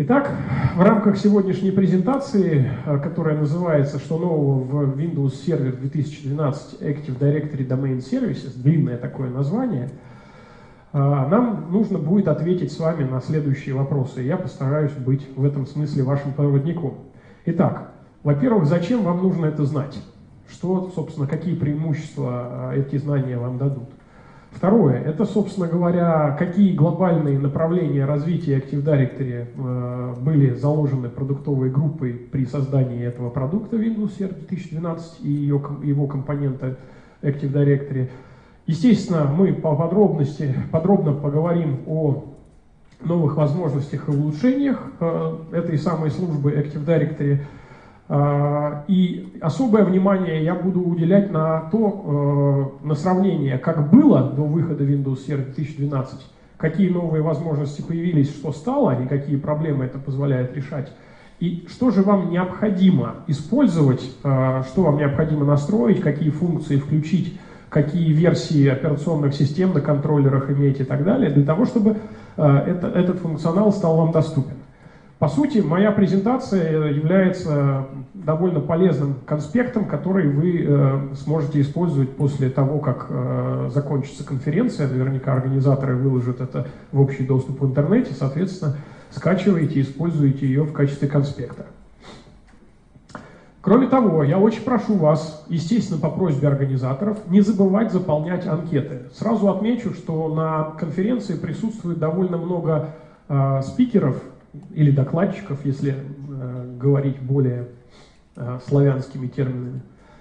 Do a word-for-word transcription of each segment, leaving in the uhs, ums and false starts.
Итак, в рамках сегодняшней презентации, которая называется «Что нового в Windows Server две тысячи двенадцать Active Directory Domain Services», длинное такое название, нам нужно будет ответить с вами на следующие вопросы. Я постараюсь быть в этом смысле вашим проводником. Итак, во-первых, зачем вам нужно это знать? Что, собственно, какие преимущества эти знания вам дадут? Второе, это, собственно говоря, какие глобальные направления развития Active Directory э, были заложены продуктовой группой при создании этого продукта Windows Server две тысячи двенадцать и ее, его компонента Active Directory. Естественно, мы по подробности, подробно поговорим о новых возможностях и улучшениях э, этой самой службы Active Directory. И особое внимание я буду уделять на то, на сравнение, как было до выхода Windows Server две тысячи двенадцать, какие новые возможности появились, что стало и какие проблемы это позволяет решать, и что же вам необходимо использовать, что вам необходимо настроить, какие функции включить, какие версии операционных систем на контроллерах иметь и так далее, для того, чтобы это, этот функционал стал вам доступен. По сути, моя презентация является довольно полезным конспектом, который вы э, сможете использовать после того, как э, закончится конференция. Наверняка организаторы выложат это в общий доступ в интернете. Соответственно, скачиваете и используете ее в качестве конспекта. Кроме того, я очень прошу вас, естественно, по просьбе организаторов, не забывать заполнять анкеты. Сразу отмечу, что на конференции присутствует довольно много э, спикеров, или докладчиков, если э, говорить более э, славянскими терминами,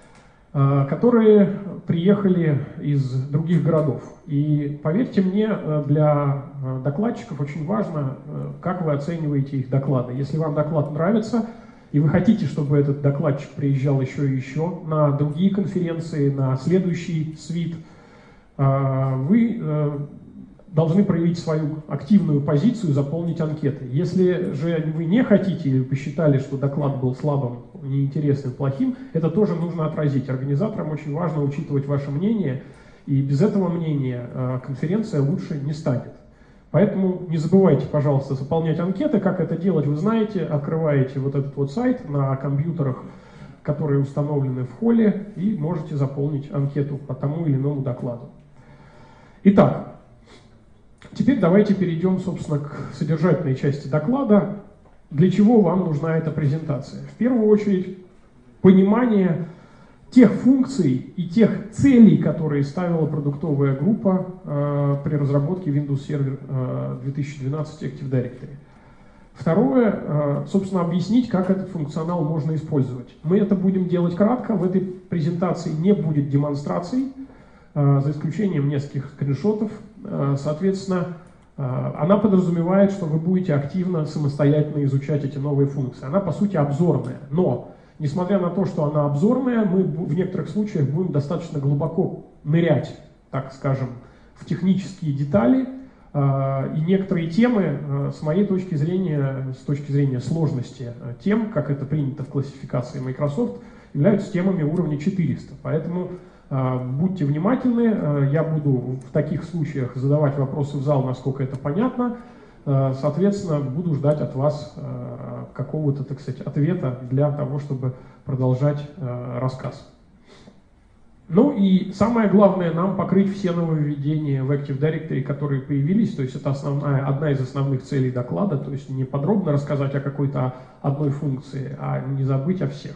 э, которые приехали из других городов. И поверьте мне, для докладчиков очень важно, э, как вы оцениваете их доклады. Если вам доклад нравится, и вы хотите, чтобы этот докладчик приезжал еще и еще на другие конференции, на следующий свит, э, вы э, должны проявить свою активную позицию, заполнить анкеты. Если же вы не хотите или посчитали, что доклад был слабым, неинтересным, плохим, это тоже нужно отразить. Организаторам очень важно учитывать ваше мнение, и без этого мнения конференция лучше не станет. Поэтому не забывайте, пожалуйста, заполнять анкеты. Как это делать, вы знаете. Открываете вот этот вот сайт на компьютерах, которые установлены в холле, и можете заполнить анкету по тому или иному докладу. Итак, теперь давайте перейдем, собственно, к содержательной части доклада. Для чего вам нужна эта презентация? В первую очередь, понимание тех функций и тех целей, которые ставила продуктовая группа э, при разработке Windows Server э, две тысячи двенадцать Active Directory. Второе, э, собственно, объяснить, как этот функционал можно использовать. Мы это будем делать кратко, в этой презентации не будет демонстраций, э, за исключением нескольких скриншотов. Соответственно, она подразумевает, что вы будете активно, самостоятельно изучать эти новые функции. Она, по сути, обзорная. Но, несмотря на то, что она обзорная, мы в некоторых случаях будем достаточно глубоко нырять, так скажем, в технические детали. И некоторые темы, с моей точки зрения, с точки зрения сложности тем, как это принято в классификации Microsoft, являются темами уровня четыреста. Поэтому будьте внимательны, я буду в таких случаях задавать вопросы в зал, насколько это понятно. Соответственно, буду ждать от вас какого-то, так сказать, ответа для того, чтобы продолжать рассказ. Ну и самое главное, нам покрыть все нововведения в Active Directory, которые появились. То есть это основная, одна из основных целей доклада. То есть не подробно рассказать о какой-то одной функции, а не забыть о всех.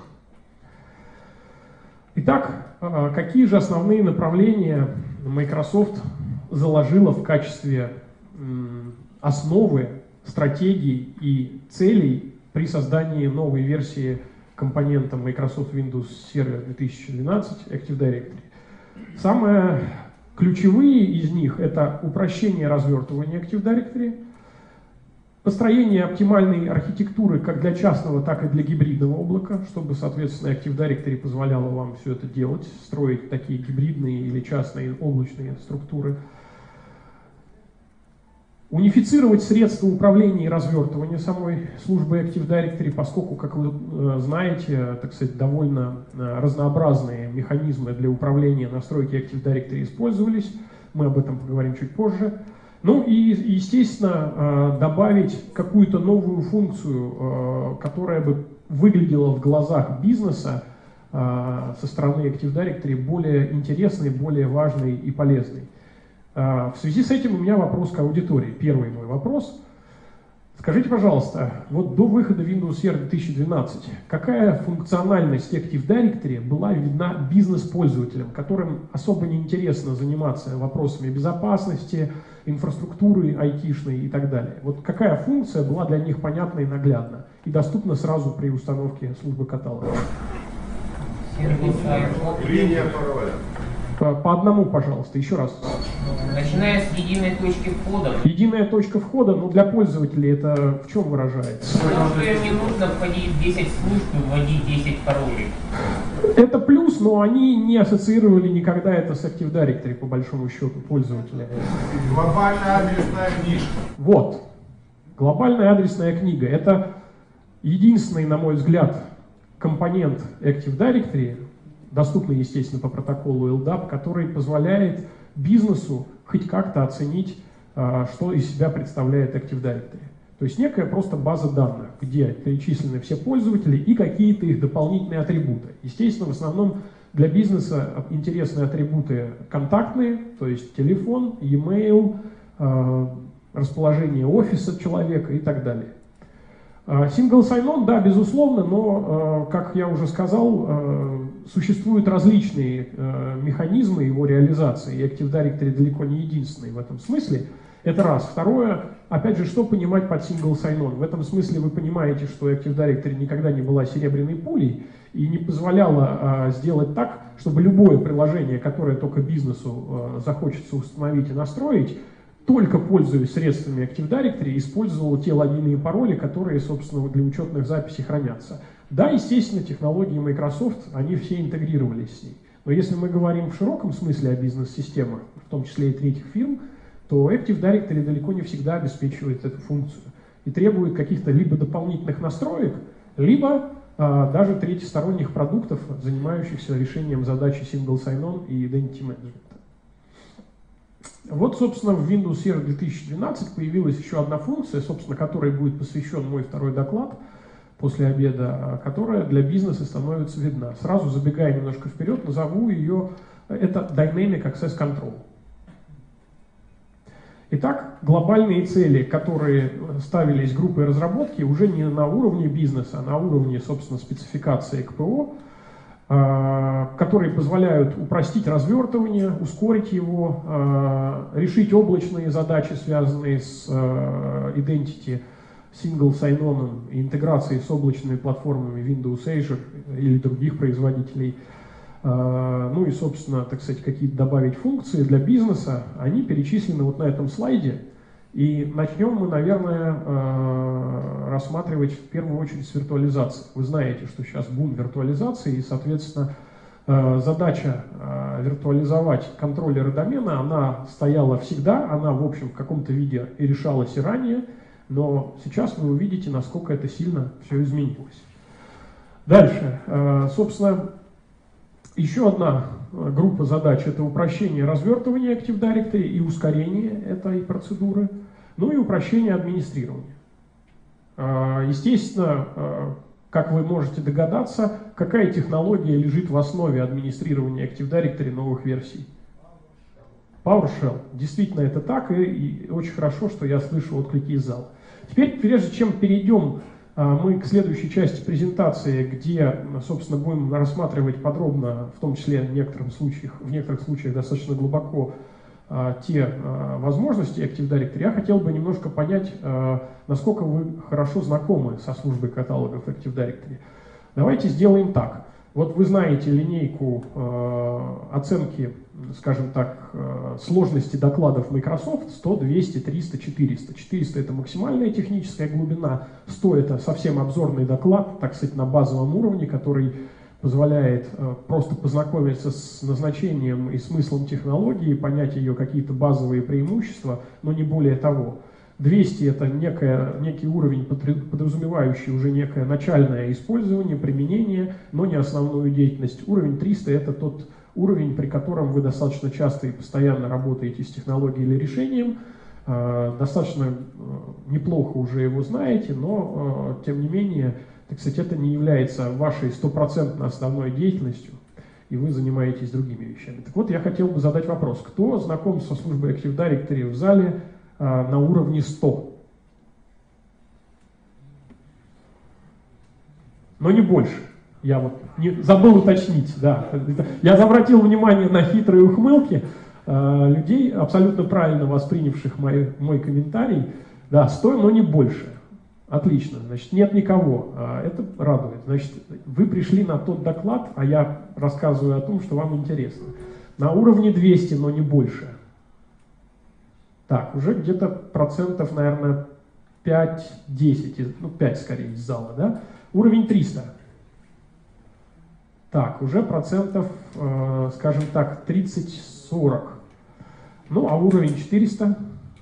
Итак, какие же основные направления Microsoft заложила в качестве основы, стратегий и целей при создании новой версии компонента Microsoft Windows Server две тысячи двенадцать Active Directory? Самые ключевые из них — это упрощение развертывания Active Directory, построение оптимальной архитектуры как для частного, так и для гибридного облака, чтобы, соответственно, Active Directory позволяло вам все это делать, строить такие гибридные или частные облачные структуры. Унифицировать средства управления и развертывания самой службы Active Directory, поскольку, как вы знаете, так сказать, довольно разнообразные механизмы для управления настройки Active Directory использовались. Мы об этом поговорим чуть позже. Ну и, естественно, добавить какую-то новую функцию, которая бы выглядела в глазах бизнеса со стороны Active Directory более интересной, более важной и полезной. В связи с этим у меня вопрос к аудитории. Первый мой вопрос. Скажите, пожалуйста, вот до выхода Windows Server две тысячи двенадцать, какая функциональность Active Directory была видна бизнес-пользователям, которым особо не интересно заниматься вопросами безопасности, инфраструктуры айтишной и так далее? Вот какая функция была для них понятна и наглядна и доступна сразу при установке службы каталога? Линия пароля. По, по одному, пожалуйста, еще раз. Начиная с единой точки входа. Единая точка входа, но для пользователей это в чем выражается? Потому что им не нужно входить в десять служб и вводить десять паролей. Это плюс, но они не ассоциировали никогда это с Active Directory, по большому счету, пользователя. Глобальная адресная книга. Вот. Глобальная адресная книга. Это единственный, на мой взгляд, компонент Active Directory, доступный, естественно, по протоколу эл дап, который позволяет бизнесу хоть как-то оценить, что из себя представляет Active Directory. То есть некая просто база данных, где перечислены все пользователи и какие-то их дополнительные атрибуты. Естественно, в основном для бизнеса интересные атрибуты контактные, то есть телефон, e-mail, расположение офиса человека и так далее. Single sign-on, да, безусловно, но, как я уже сказал, существуют различные механизмы его реализации, и Active Directory далеко не единственный в этом смысле. Это раз. Второе, опять же, что понимать под Single sign-on? В этом смысле вы понимаете, что Active Directory никогда не была серебряной пулей и не позволяла сделать так, чтобы любое приложение, которое только бизнесу захочется установить и настроить, только пользуясь средствами Active Directory, использовал те логины и пароли, которые, собственно, для учетных записей хранятся. Да, естественно, технологии Microsoft, они все интегрировались с ней. Но если мы говорим в широком смысле о бизнес-системах, в том числе и третьих фирм, то Active Directory далеко не всегда обеспечивает эту функцию и требует каких-то либо дополнительных настроек, либо а, даже третьесторонних продуктов, занимающихся решением задачи Single Sign-On и Identity Management. Вот, собственно, в Windows Server две тысячи двенадцать появилась еще одна функция, собственно, которой будет посвящен мой второй доклад после обеда, которая для бизнеса становится видна. Сразу забегая немножко вперед, назову ее, это Dynamic Access Control. Итак, глобальные цели, которые ставились группой разработки, уже не на уровне бизнеса, а на уровне, собственно, спецификации ка пэ о, которые позволяют упростить развертывание, ускорить его, решить облачные задачи, связанные с Identity, Single Sign-On и интеграцией с облачными платформами Windows Azure или других производителей. Ну и, собственно, так сказать, какие-то добавить функции для бизнеса, они перечислены вот на этом слайде. И начнем мы, наверное, рассматривать в первую очередь с виртуализации. Вы знаете, что сейчас бум виртуализации, и, соответственно, задача виртуализовать контроллеры домена, она стояла всегда, она, в общем, в каком-то виде и решалась и ранее, но сейчас вы увидите, насколько это сильно все изменилось. Дальше, собственно, еще одна группа задач – это упрощение развертывания Active Directory и ускорение этой процедуры, ну и упрощение администрирования. Естественно, как вы можете догадаться, какая технология лежит в основе администрирования Active Directory новых версий? PowerShell. Действительно это так, и, и очень хорошо, что я слышу отклики из зала. Теперь, прежде чем перейдем мы к следующей части презентации, где, собственно, будем рассматривать подробно, в том числе в некоторых случаях, в некоторых случаях достаточно глубоко, те возможности Active Directory, я хотел бы немножко понять, насколько вы хорошо знакомы со службой каталогов Active Directory. Давайте сделаем так. Вот вы знаете линейку оценки, скажем так, сложности докладов Microsoft сто, двести, триста, четыреста. четыреста это максимальная техническая глубина, сто это совсем обзорный доклад, так сказать, на базовом уровне, который позволяет просто познакомиться с назначением и смыслом технологии, понять ее какие-то базовые преимущества, но не более того. двести это некое, некий уровень, подразумевающий уже некое начальное использование, применение, но не основную деятельность. Уровень триста это тот уровень, при котором вы достаточно часто и постоянно работаете с технологией или решением. Достаточно неплохо уже его знаете, но, тем не менее, так сказать, это не является вашей стопроцентно основной деятельностью, и вы занимаетесь другими вещами. Так вот, я хотел бы задать вопрос. Кто знаком со службой Active Directory в зале на уровне сто? Но не больше. Я вот не, забыл уточнить, да. Я обратил внимание на хитрые ухмылки э, людей, абсолютно правильно воспринявших мой, мой комментарий. Да, сто, но не больше. Отлично, значит, нет никого. Это радует. Значит, вы пришли на тот доклад, а я рассказываю о том, что вам интересно. На уровне двести, но не больше. Так, уже где-то процентов, наверное, пять-десять, ну пять скорее из зала, да? Уровень триста. Так, уже процентов, э, скажем так, тридцать-сорок. Ну, а уровень четыреста?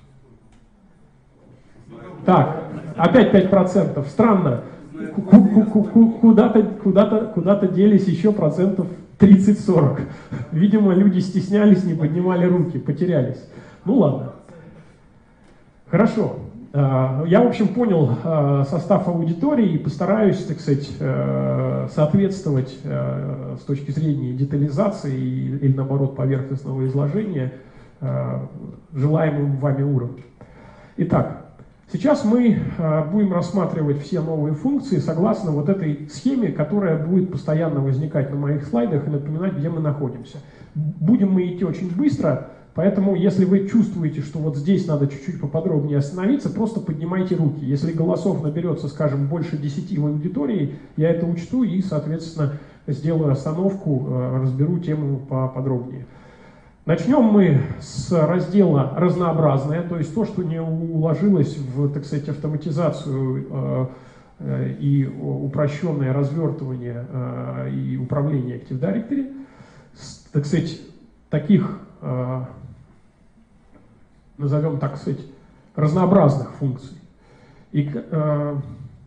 Так, опять пять процентов. Странно. Куда-то, куда-то, куда-то делись еще процентов тридцать-сорок. Видимо, люди стеснялись, не поднимали руки, потерялись. Ну ладно. Хорошо. Я, в общем, понял состав аудитории и постараюсь, так сказать, соответствовать с точки зрения детализации или, наоборот, поверхностного изложения желаемому вами уровню. Итак, сейчас мы будем рассматривать все новые функции согласно вот этой схеме, которая будет постоянно возникать на моих слайдах и напоминать, где мы находимся. Будем мы идти очень быстро. Поэтому, если вы чувствуете, что вот здесь надо чуть-чуть поподробнее остановиться, просто поднимайте руки. Если голосов наберется, скажем, больше десяти в аудитории, я это учту и, соответственно, сделаю остановку, разберу тему поподробнее. Начнем мы с раздела «Разнообразное», то есть то, что не уложилось в, так сказать, автоматизацию и упрощенное развертывание и управление Active Directory. Так сказать, таких, назовем, так сказать, разнообразных функций. И, э,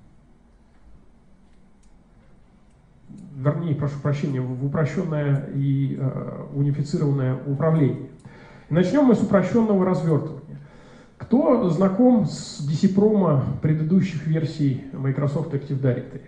вернее, прошу прощения, в упрощенное и э, унифицированное управление. И начнем мы с упрощенного развертывания. Кто знаком с ди си-промо предыдущих версий Microsoft Active Directory?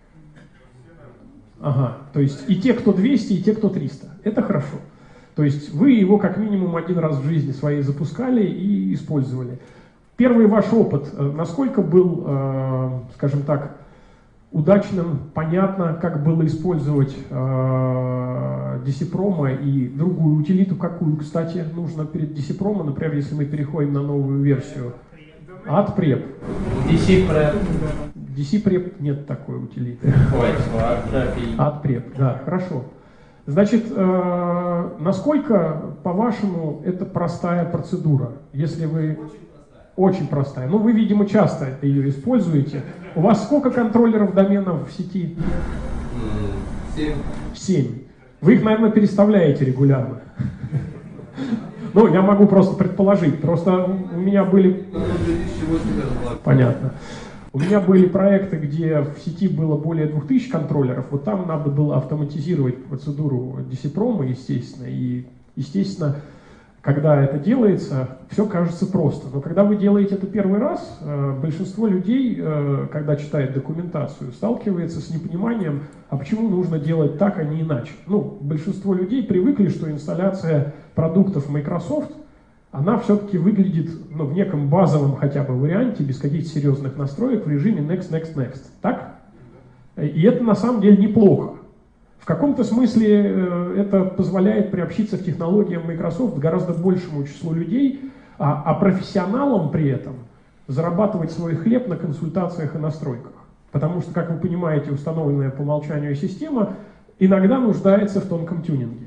Ага, то есть и те, кто двести, и те, кто триста. Это хорошо. То есть вы его как минимум один раз в жизни своей запускали и использовали. Первый ваш опыт, насколько был, э, скажем так, удачным, понятно, как было использовать э, ди си-промо и другую утилиту, какую, кстати, нужно перед ди си-промо, например, если мы переходим на новую версию. AdPrep. ди си-Prep. ди си-Prep нет такой утилиты. Ой, AdPrep. AdPrep, да, хорошо. Значит, э, насколько, по-вашему, это простая процедура? Если вы... Очень простая. Очень простая. Ну, вы, видимо, часто ее используете. У вас сколько контроллеров доменов в сети? Семь. Семь. Вы их, наверное, переставляете регулярно. Ну, я могу просто предположить. Просто у меня были... Понятно. У меня были проекты, где в сети было более двух тысяч контроллеров, вот там надо было автоматизировать процедуру ди си-промо, естественно, и, естественно, когда это делается, все кажется просто. Но когда вы делаете это первый раз, большинство людей, когда читает документацию, сталкивается с непониманием, а почему нужно делать так, а не иначе. Ну, большинство людей привыкли, что инсталляция продуктов Microsoft, она все-таки выглядит, ну, в неком базовом хотя бы варианте, без каких-то серьезных настроек, в режиме next, next, next. Так? И это на самом деле неплохо. В каком-то смысле это позволяет приобщиться к технологиям Microsoft гораздо большему числу людей, а, а профессионалам при этом зарабатывать свой хлеб на консультациях и настройках. Потому что, как вы понимаете, установленная по умолчанию система иногда нуждается в тонком тюнинге.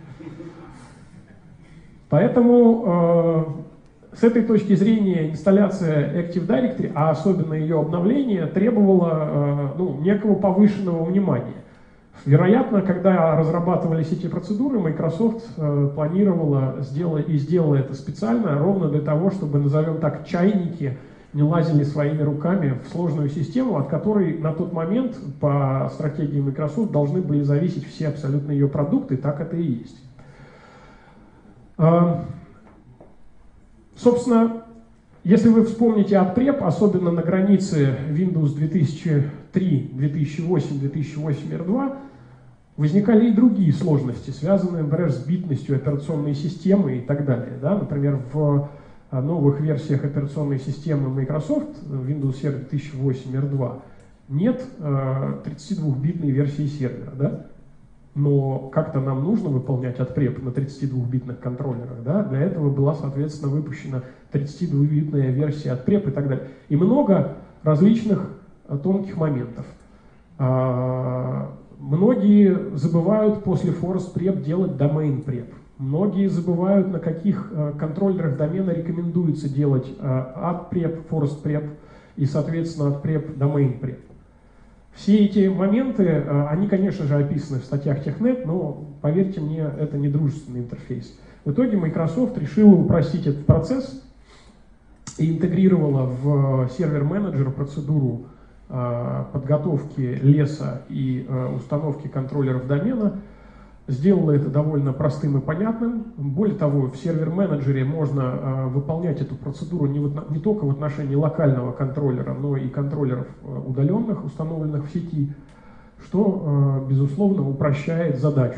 Поэтому э, с этой точки зрения инсталляция Active Directory, а особенно ее обновление, требовала э, ну, некого повышенного внимания. Вероятно, когда разрабатывались эти процедуры, Microsoft э, планировала сделать, и сделала это специально, ровно для того, чтобы, назовем так, чайники не лазили своими руками в сложную систему, от которой на тот момент по стратегии Microsoft должны были зависеть все абсолютно ее продукты, так это и есть. Собственно, Если вы вспомните отпреп, особенно на границе Windows две тысячи три, две тысячи восемь, две тысячи восемь эр два, возникали и другие сложности, связанные, например, с битностью операционной системы и так далее. Да? Например, в новых версиях операционной системы Microsoft, Windows Server две тысячи восемь эр два, нет э, тридцатидвухбитной версии сервера. Да? Но как-то нам нужно выполнять отпреп на тридцатидвухбитных контроллерах. Да? Для этого была, соответственно, выпущена тридцатидвухбитная версия отпреп и так далее. И много различных э, тонких моментов. А, многие забывают после forest prep делать domain prep. Многие забывают, на каких э, контроллерах домена рекомендуется делать э, add prep, forest prep и, соответственно, add prep, domain prep. Все эти моменты, э, они, конечно же, описаны в статьях Технет, но, поверьте мне, это не дружественный интерфейс. В итоге Microsoft решила упростить этот процесс и интегрировала в сервер-менеджер процедуру э, подготовки леса и э, установки контроллеров домена. Сделала это довольно простым и понятным. Более того, в сервер-менеджере можно э, выполнять эту процедуру не, в, не только в отношении локального контроллера, но и контроллеров э, удаленных, установленных в сети, что, э, безусловно, упрощает задачу.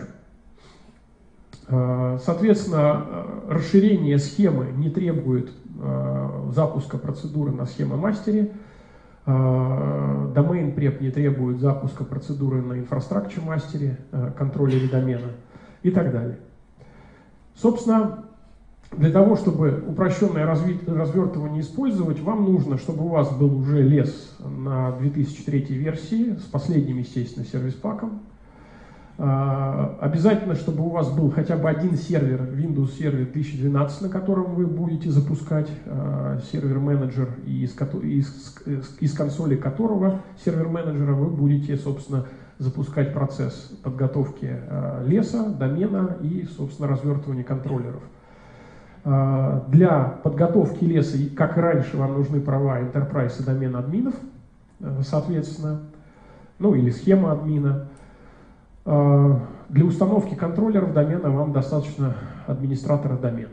Э, соответственно, э, расширение схемы не требует э, запуска процедуры на схемомастере. Domain prep не требует запуска процедуры на infrastructure мастере, контроллере домена и так далее. Собственно, для того, чтобы упрощенное развертывание использовать, вам нужно, чтобы у вас был уже лес на две тысячи третьей версии с последним, естественно, сервис-паком. Обязательно, чтобы у вас был хотя бы один сервер, Windows Server две тысячи двенадцать, на котором вы будете запускать сервер-менеджер, и из, из, из консоли которого сервер-менеджера вы будете, собственно, запускать процесс подготовки леса, домена и, собственно, развертывания контроллеров. Для подготовки леса, как и раньше, вам нужны права Enterprise и домен админов, соответственно, ну или схема админа. Для установки контроллеров домена вам достаточно администратора домена.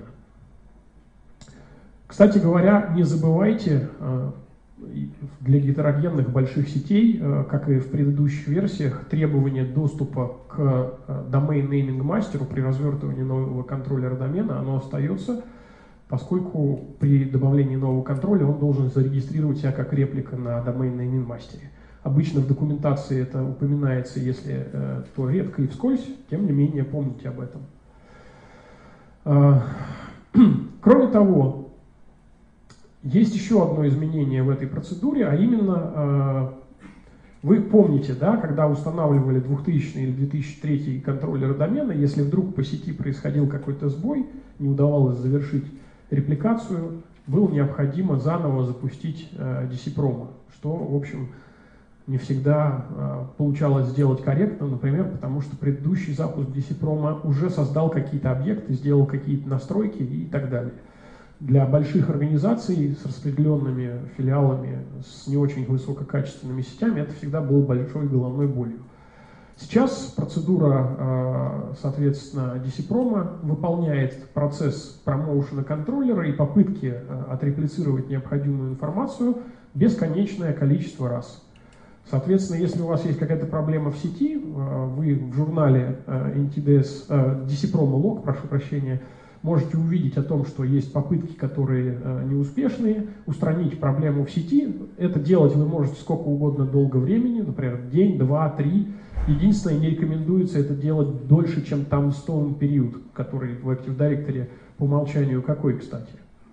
Кстати говоря, не забывайте, для гетерогенных больших сетей, как и в предыдущих версиях, требование доступа к domain naming мастеру при развертывании нового контроллера домена, оно остается, поскольку при добавлении нового контроллера он должен зарегистрировать себя как реплика на domain naming мастере. Обычно в документации это упоминается, если э, то редко и вскользь, тем не менее помните об этом. Э, кроме того, есть еще одно изменение в этой процедуре, а именно, э, вы помните, да, когда устанавливали двухтысячный или две тысячи третий контроллеры домена, если вдруг по сети происходил какой-то сбой, не удавалось завершить репликацию, было необходимо заново запустить э, ди си-промо, что, в общем, не всегда э, получалось сделать корректно, например, потому что предыдущий запуск ди си-промо уже создал какие-то объекты, сделал какие-то настройки и так далее. Для больших организаций с распределенными филиалами, с не очень высококачественными сетями это всегда было большой головной болью. Сейчас процедура, э, соответственно, ди си-промо выполняет процесс промоушена контроллера и попытки э, отреплицировать необходимую информацию бесконечное количество раз. Соответственно, если у вас есть какая-то проблема в сети, вы в журнале эн ти ди эс, ди си-промо лог, прошу прощения, можете увидеть о том, что есть попытки, которые неуспешные, устранить проблему в сети. Это делать вы можете сколько угодно долго времени, например, день, два, три. Единственное, не рекомендуется это делать дольше, чем там stone период, который в Active Directory по умолчанию какой, кстати?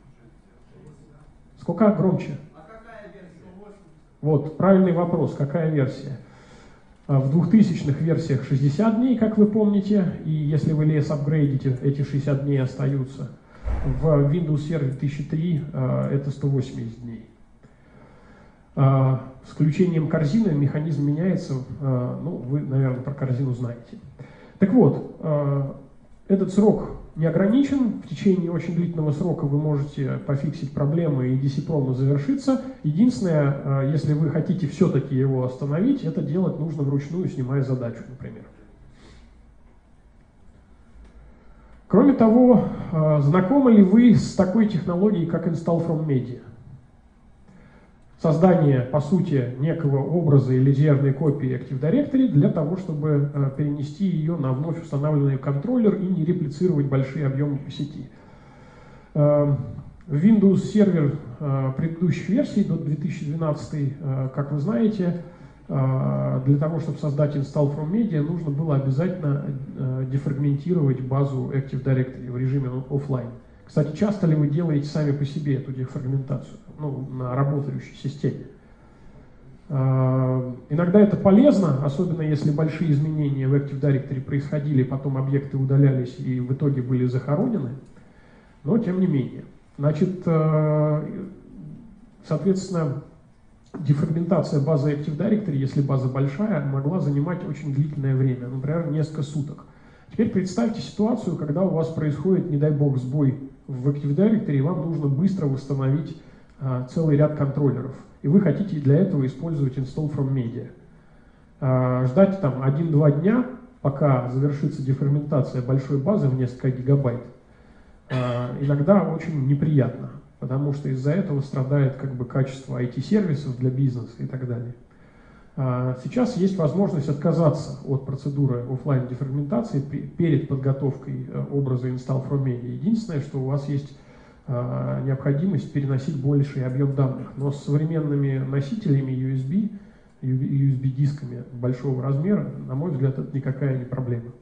Сколько громче? Вот, правильный вопрос, какая версия? В двухтысячных версиях шестьдесят дней, как вы помните, и если вы лес апгрейдите, эти шестьдесят дней остаются. В Windows Server две тысячи три это сто восемьдесят дней. С включением корзины механизм меняется, ну, вы, наверное, про корзину знаете. Так вот, этот срок не ограничен, в течение очень длительного срока вы можете пофиксить проблемы и ди си-промо завершится. Единственное, если вы хотите все-таки его остановить, это делать нужно вручную, снимая задачу, например. Кроме того, знакомы ли вы с такой технологией, как Install from Media? создание, по сути, некого образа или резервной копии Active Directory для того, чтобы э, перенести ее на вновь установленный контроллер и не реплицировать большие объемы по сети. Э, Windows сервер э, предыдущих версий до две тысячи двенадцатой, э, как вы знаете, э, для того, чтобы создать install from media, нужно было обязательно э, дефрагментировать базу Active Directory в режиме офлайн. Кстати, часто ли вы делаете сами по себе эту дефрагментацию, ну, на работающей системе? Э, иногда это полезно, особенно если большие изменения в Active Directory происходили, потом объекты удалялись и в итоге были захоронены, но тем не менее. Значит, соответственно, дефрагментация базы Active Directory, если база большая, могла занимать очень длительное время, например, несколько суток. Теперь представьте ситуацию, когда у вас происходит, не дай бог, сбой в Active Directory, и вам нужно быстро восстановить а, целый ряд контроллеров. И вы хотите для этого использовать install from media. А, ждать там один-два дня, пока завершится дефрагментация большой базы в несколько гигабайт, иногда очень неприятно, потому что из-за этого страдает как бы качество ай ти-сервисов для бизнеса и так далее. Сейчас есть возможность отказаться от процедуры офлайн дефрагментации перед подготовкой образа install from media. Единственное, что у вас есть необходимость переносить больший объем данных, но с современными носителями ю эс би, ю эс би-дисками большого размера, на мой взгляд, это никакая не проблема.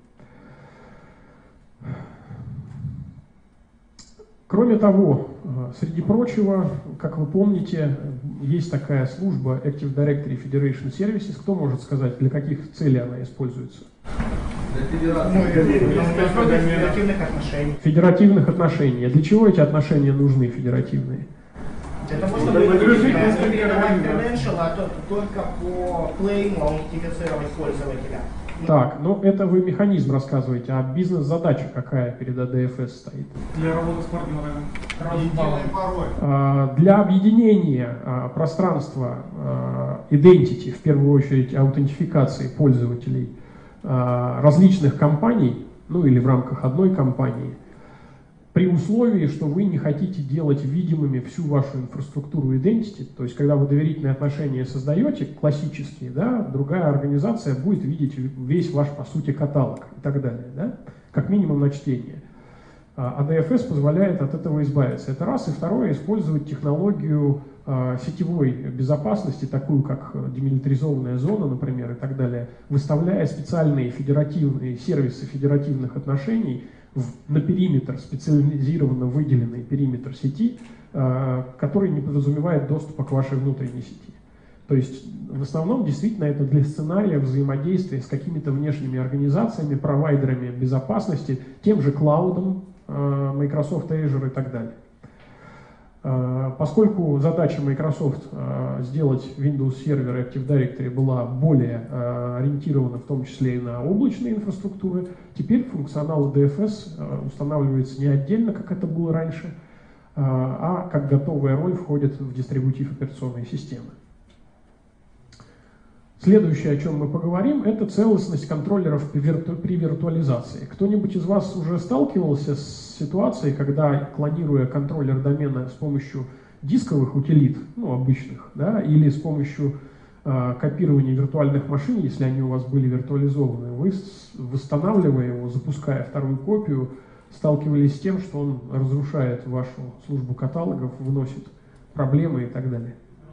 Кроме того, среди прочего, как вы помните, есть такая служба Active Directory Federation Services. Кто может сказать, для каких целей она используется? Для федерации. Ну, для федеративных отношений. Федеративных отношений. А для чего эти отношения нужны, федеративные? Для того, чтобы сформировать credential, а то только по клейму аутентифицировать пользователя. Так, ну это вы механизм рассказываете, а бизнес-задача какая перед эй ди эф эс стоит? Для работы с партнерами. Единый пароль. А, для объединения а, пространства а, identity, в первую очередь аутентификации пользователей а, различных компаний, ну или в рамках одной компании, при условии, что вы не хотите делать видимыми всю вашу инфраструктуру identity, то есть когда вы доверительные отношения создаете, классические, да, другая организация будет видеть весь ваш, по сути, каталог и так далее, да, как минимум на чтение. А эй ди эф эс позволяет от этого избавиться. Это раз. И второе, использовать технологию а, сетевой безопасности, такую как демилитаризованная зона, например, и так далее, выставляя специальные федеративные сервисы федеративных отношений в, на периметр, специализированно выделенный периметр сети, а, который не подразумевает доступа к вашей внутренней сети. То есть в основном действительно это для сценария взаимодействия с какими-то внешними организациями, провайдерами безопасности, тем же клаудом, Microsoft Azure и так далее. Поскольку задача Microsoft сделать Windows Server Active Directory была более ориентирована в том числе и на облачные инфраструктуры, теперь функционал эй ди эф эс устанавливается не отдельно, как это было раньше, а как готовая роль входит в дистрибутив операционной системы. Следующее, о чем мы поговорим, это целостность контроллеров при, вирту... при виртуализации. Кто-нибудь из вас уже сталкивался с ситуацией, когда, клонируя контроллер домена с помощью дисковых утилит, ну, обычных, да, или с помощью э, копирования виртуальных машин, если они у вас были виртуализованы, вы, восстанавливая его, запуская вторую копию, сталкивались с тем, что он разрушает вашу службу каталогов, выносит проблемы и так далее?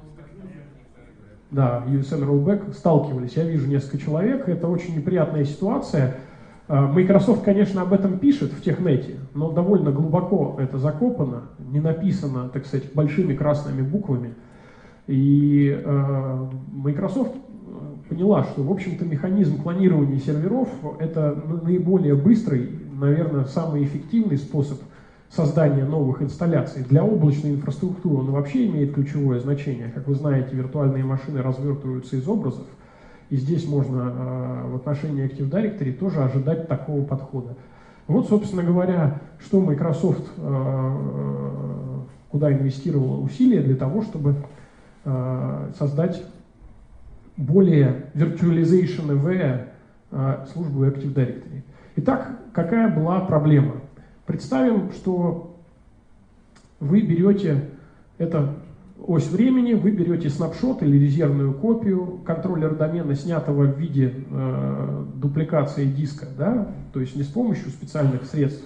Да, ю эс эн Rollback сталкивались. Я вижу несколько человек. Это очень неприятная ситуация. Microsoft, конечно, об этом пишет в технете, но довольно глубоко это закопано, не написано, так сказать, большими красными буквами. И э, Microsoft поняла, что, в общем-то, механизм клонирования серверов – это наиболее быстрый, наверное, самый эффективный способ создания новых инсталляций. Для облачной инфраструктуры он вообще имеет ключевое значение. Как вы знаете, виртуальные машины развертываются из образов, и здесь можно э, в отношении Active Directory тоже ожидать такого подхода. Вот, собственно говоря, что Microsoft э, куда инвестировала усилия для того, чтобы э, создать более virtualization-aware э, службу Active Directory. Итак, какая была проблема? Представим, что вы берете, это ось времени, вы берете снапшот или резервную копию контроллера домена, снятого в виде э, дупликации диска, да, то есть не с помощью специальных средств.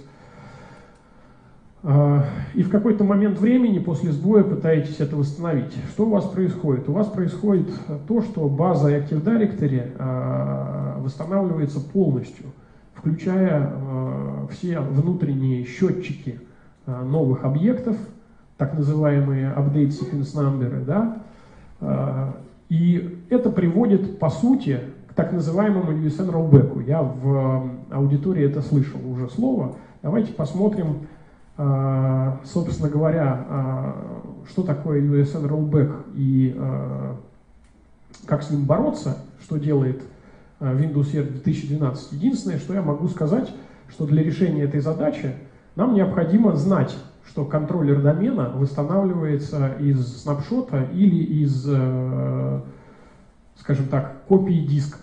Э, и в какой-то момент времени после сбоя пытаетесь это восстановить. Что у вас происходит? У вас происходит то, что база Active Directory э, восстанавливается полностью, включая э, все внутренние счетчики э, новых объектов, так называемые update sequence number, да, и это приводит, по сути, к так называемому ю эс эн rollback. Я в аудитории это слышал уже слово. Давайте посмотрим, собственно говоря, что такое ю эс эн rollback и как с ним бороться, что делает Windows две тысячи двенадцать. Единственное, что я могу сказать, что для решения этой задачи нам необходимо знать, что контроллер домена восстанавливается из снапшота или из, э, скажем так, копии диска.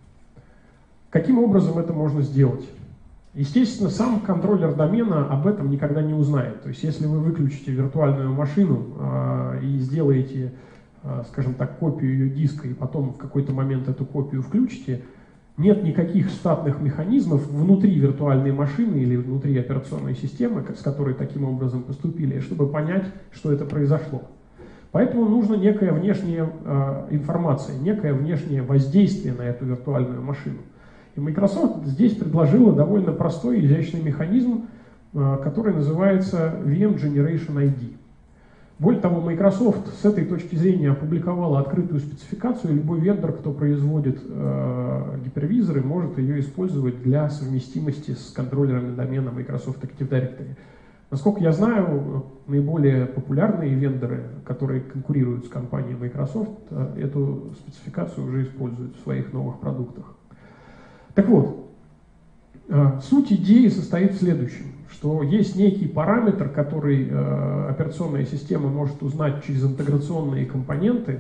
Каким образом это можно сделать? Естественно, сам контроллер домена об этом никогда не узнает. То есть, если вы выключите виртуальную машину э, и сделаете, э, скажем так, копию ее диска, и потом в какой-то момент эту копию включите, нет никаких штатных механизмов внутри виртуальной машины или внутри операционной системы, с которой таким образом поступили, чтобы понять, что это произошло. Поэтому нужна некая внешняя э, информация, некое внешнее воздействие на эту виртуальную машину. И Microsoft здесь предложила довольно простой и изящный механизм, э, который называется ви эм Generation ай ди. Более того, Microsoft с этой точки зрения опубликовала открытую спецификацию, и любой вендор, кто производит э, гипервизоры, может ее использовать для совместимости с контроллерами домена Microsoft Active Directory. Насколько я знаю, наиболее популярные вендоры, которые конкурируют с компанией Microsoft, э, эту спецификацию уже используют в своих новых продуктах. Так вот, э, суть идеи состоит в следующем, что есть некий параметр, который э, операционная система может узнать через интеграционные компоненты,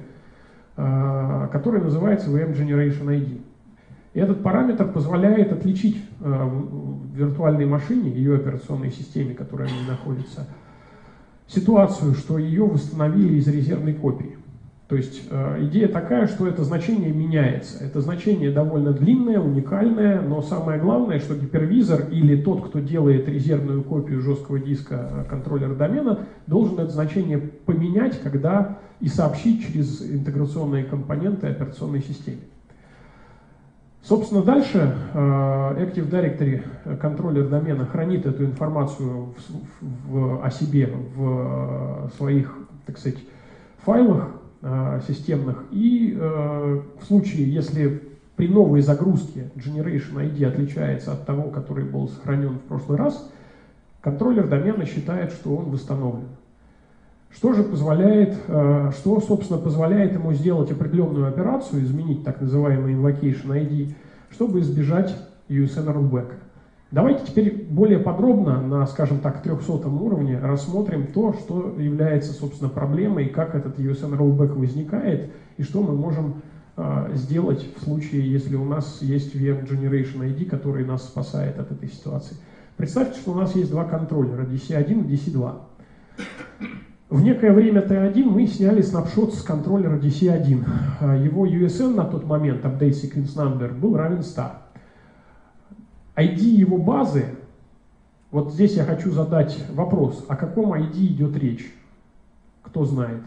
э, который называется ви эм Generation ай ди. И этот параметр позволяет отличить э, в виртуальной машине, ее операционной системе, которая в ней находится, ситуацию, что ее восстановили из резервной копии. То есть э, идея такая, что это значение меняется. Это значение довольно длинное, уникальное, но самое главное, что гипервизор или тот, кто делает резервную копию жесткого диска контроллера домена, должен это значение поменять, когда и сообщить через интеграционные компоненты операционной системе. Собственно, дальше э, Active Directory, контроллер домена, хранит эту информацию в, в, о себе в своих, так сказать, файлах системных, и э, в случае, если при новой загрузке Generation ай ди отличается от того, который был сохранен в прошлый раз, контроллер домена считает, что он восстановлен. Что же позволяет, э, что, собственно, позволяет ему сделать определенную операцию, изменить так называемый invocation ай ди, чтобы избежать ю эс эн rollback. Давайте теперь более подробно на, скажем так, трехсотом уровне рассмотрим то, что является, собственно, проблемой, как этот ю эс эн rollback возникает, и что мы можем э, сделать в случае, если у нас есть ви эм Generation ай ди, который нас спасает от этой ситуации. Представьте, что у нас есть два контроллера, ди си один и ди си два. В некое время ти один мы сняли снапшот с контроллера ди си один. Его ю эс эн на тот момент, update sequence number, был равен ста. ай ди его базы, вот здесь я хочу задать вопрос, о каком ай ди идет речь? Кто знает?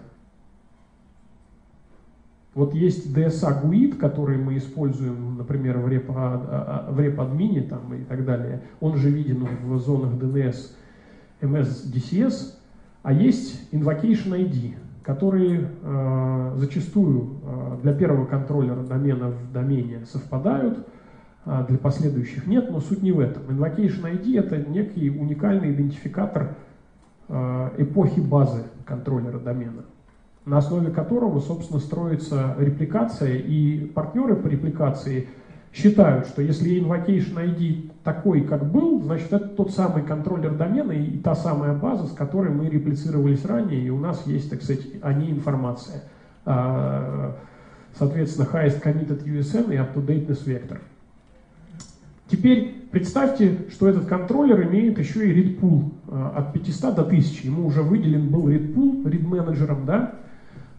Вот есть ди эс эй гуид, который мы используем, например, в реп-админе там, и так далее. Он же виден в зонах ди эн эс, эм эс, ди си эс. А есть invocation ай ди, которые э, зачастую э, для первого контроллера домена в домене совпадают, а для последующих нет, но суть не в этом. Invocation ай ди — это некий уникальный идентификатор э, эпохи базы контроллера домена, на основе которого, собственно, строится репликация, и партнеры по репликации считают, что если invocation ай ди такой, как был, значит, это тот самый контроллер домена и та самая база, с которой мы реплицировались ранее, и у нас есть, так сказать, о ней информация. Соответственно, highest committed ю эс эн и up-to-dateness vector. Теперь представьте, что этот контроллер имеет еще и read pool от пятисот до тысячи. Ему уже выделен был read pool, read менеджером, да?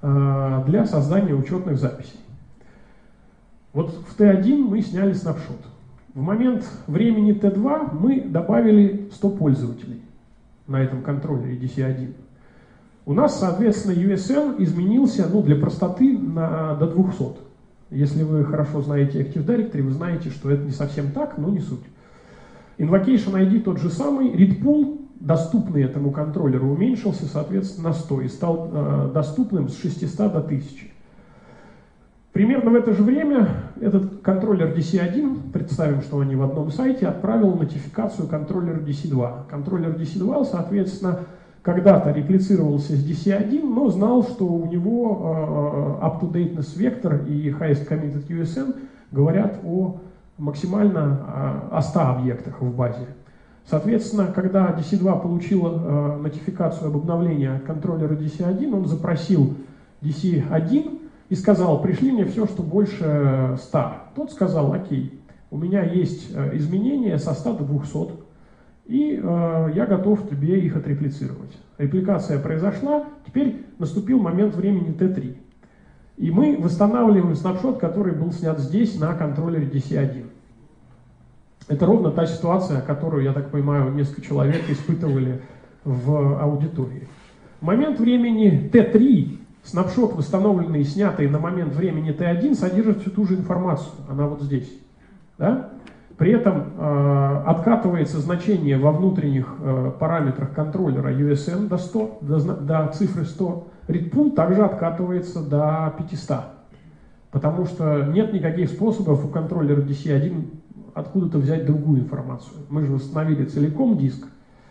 э, для создания учетных записей. Вот в Т один мы сняли снапшот. В момент времени Т два мы добавили сто пользователей на этом контроллере ди си один. У нас, соответственно, ю эс эн изменился, ну, для простоты, на, до двухсот. Если вы хорошо знаете Active Directory, вы знаете, что это не совсем так, но не суть. Invocation ай ди тот же самый, read pool, доступный этому контроллеру, уменьшился, соответственно, на сто и стал э, доступным с шестисот до тысячи. Примерно в это же время этот контроллер ди си один, представим, что они в одном сайте, отправил нотификацию контроллеру ди си два. Контроллер ди си два, соответственно, когда-то реплицировался с ди си один, но знал, что у него uh, up-to-dateness вектор и highest committed ю эс эн говорят о максимально uh, о ста объектах в базе. Соответственно, когда ди си два получил uh, нотификацию об обновлении контроллера ди си один, он запросил ди си один и сказал: пришли мне все, что больше ста. Тот сказал: окей, у меня есть uh, изменения со ста до двухсот. И э, я готов тебе их отреплицировать. Репликация произошла, теперь наступил момент времени Т три. И мы восстанавливаем снапшот, который был снят здесь, на контроллере ди си один. Это ровно та ситуация, которую, я так понимаю, несколько человек испытывали в аудитории. В момент времени Т три, снапшот, восстановленный и снятый на момент времени Т один, содержит всю ту же информацию. Она вот здесь. Да? При этом э, откатывается значение во внутренних э, параметрах контроллера ю эс эн до, ста, до, до цифры сто. Readpool также откатывается до пятисот. Потому что нет никаких способов у контроллера ди си один откуда-то взять другую информацию. Мы же восстановили целиком диск.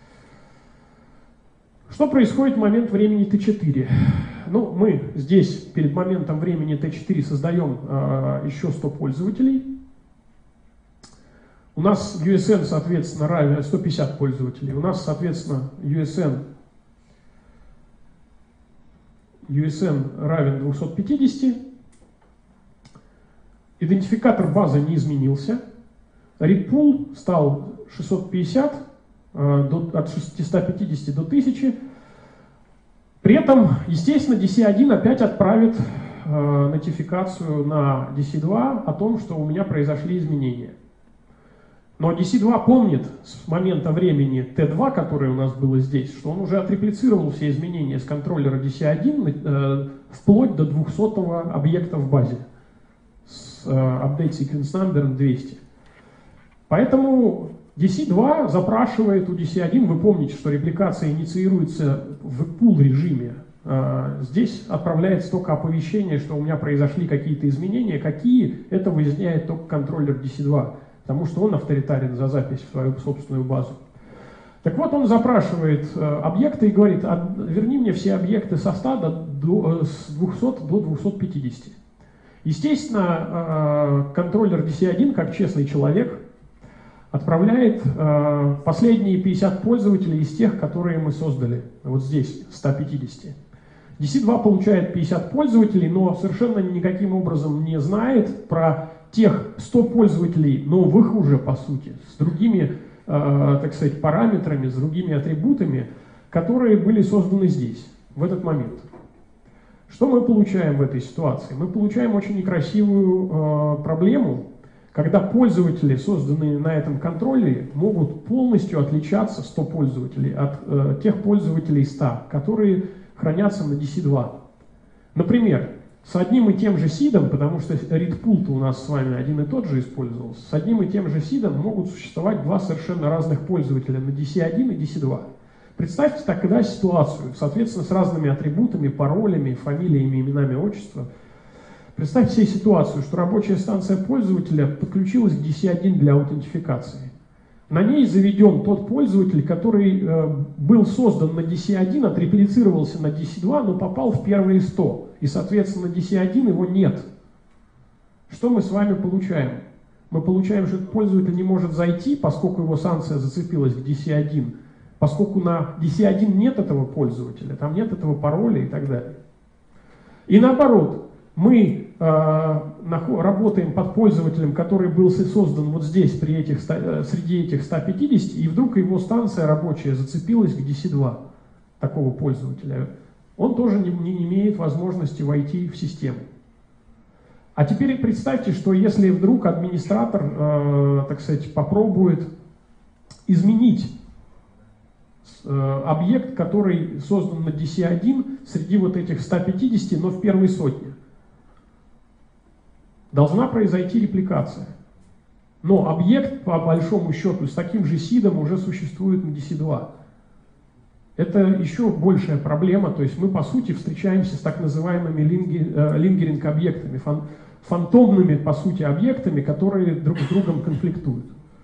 Что происходит в момент времени Т четыре? Ну, мы здесь перед моментом времени Т четыре создаем э, еще сто пользователей. У нас ю эс эн, соответственно, равен сто пятьдесят пользователей. У нас, соответственно, ю эс эн, ю эс эн равен двухстам пятидесяти. Идентификатор базы не изменился. Readpool стал шестьсот пятьдесят, от шестисот пятидесяти до тысячи. При этом, естественно, ди си один опять отправит нотификацию на ди си два о том, что у меня произошли изменения. Но ди си два помнит с момента времени Т два, которое у нас было здесь, что он уже отреплицировал все изменения с контроллера ди си один э, вплоть до двухсотого объекта в базе с э, update sequence number двести. Поэтому ди си два запрашивает у ди си один, вы помните, что репликация инициируется в пул режиме. Э, здесь отправляется только оповещение, что у меня произошли какие-то изменения. Какие, это выясняет только контроллер ди си два. Потому что он авторитарен за запись в свою собственную базу. Так вот, он запрашивает э, объекты и говорит: а, верни мне все объекты со ста до, до, с двухсот до двухсот пятидесяти. Естественно, э, контроллер ди си один, как честный человек, отправляет э, последние пятьдесят пользователей из тех, которые мы создали. Вот здесь, ста пятидесяти. ди си два получает пятьдесят пользователей, но совершенно никаким образом не знает про тех сто пользователей новых уже, по сути, с другими, э, так сказать, параметрами, с другими атрибутами, которые были созданы здесь, в этот момент. Что мы получаем в этой ситуации? Мы получаем очень некрасивую э, проблему, когда пользователи, созданные на этом контроллере, могут полностью отличаться, сто пользователей, от э, тех пользователей ста, которые хранятся на ди си два. Например, с одним и тем же сидом, потому что readpool-то у нас с вами один и тот же использовался, с одним и тем же сидом могут существовать два совершенно разных пользователя на ди си один и ди си два. Представьте тогда ситуацию, соответственно, с разными атрибутами, паролями, фамилиями, именами, отчества. Представьте себе ситуацию, что рабочая станция пользователя подключилась к ди си один для аутентификации. На ней заведен тот пользователь, который э, был создан на ди си один, отреплицировался на ди си два, но попал в первые сто. И, соответственно, на ди си один его нет. Что мы с вами получаем? Мы получаем, что этот пользователь не может зайти, поскольку его станция зацепилась к ди си один, поскольку на ди си один нет этого пользователя, там нет этого пароля и так далее. И наоборот, мы э, работаем под пользователем, который был создан вот здесь, при этих, среди этих ста пятидесяти, и вдруг его станция рабочая зацепилась к ди си два, такого пользователя. он тоже не, не имеет возможности войти в систему. А теперь представьте, что если вдруг администратор, э, так сказать, попробует изменить э, объект, который создан на ди си один среди вот этих ста пятидесяти, но в первой сотне. Должна произойти репликация. Но объект, по большому счету, с таким же сидом уже существует на ди си два. Это еще большая проблема, то есть мы, по сути, встречаемся с так называемыми лингеринг-объектами, фан, фантомными, по сути, объектами, которые друг с другом конфликтуют.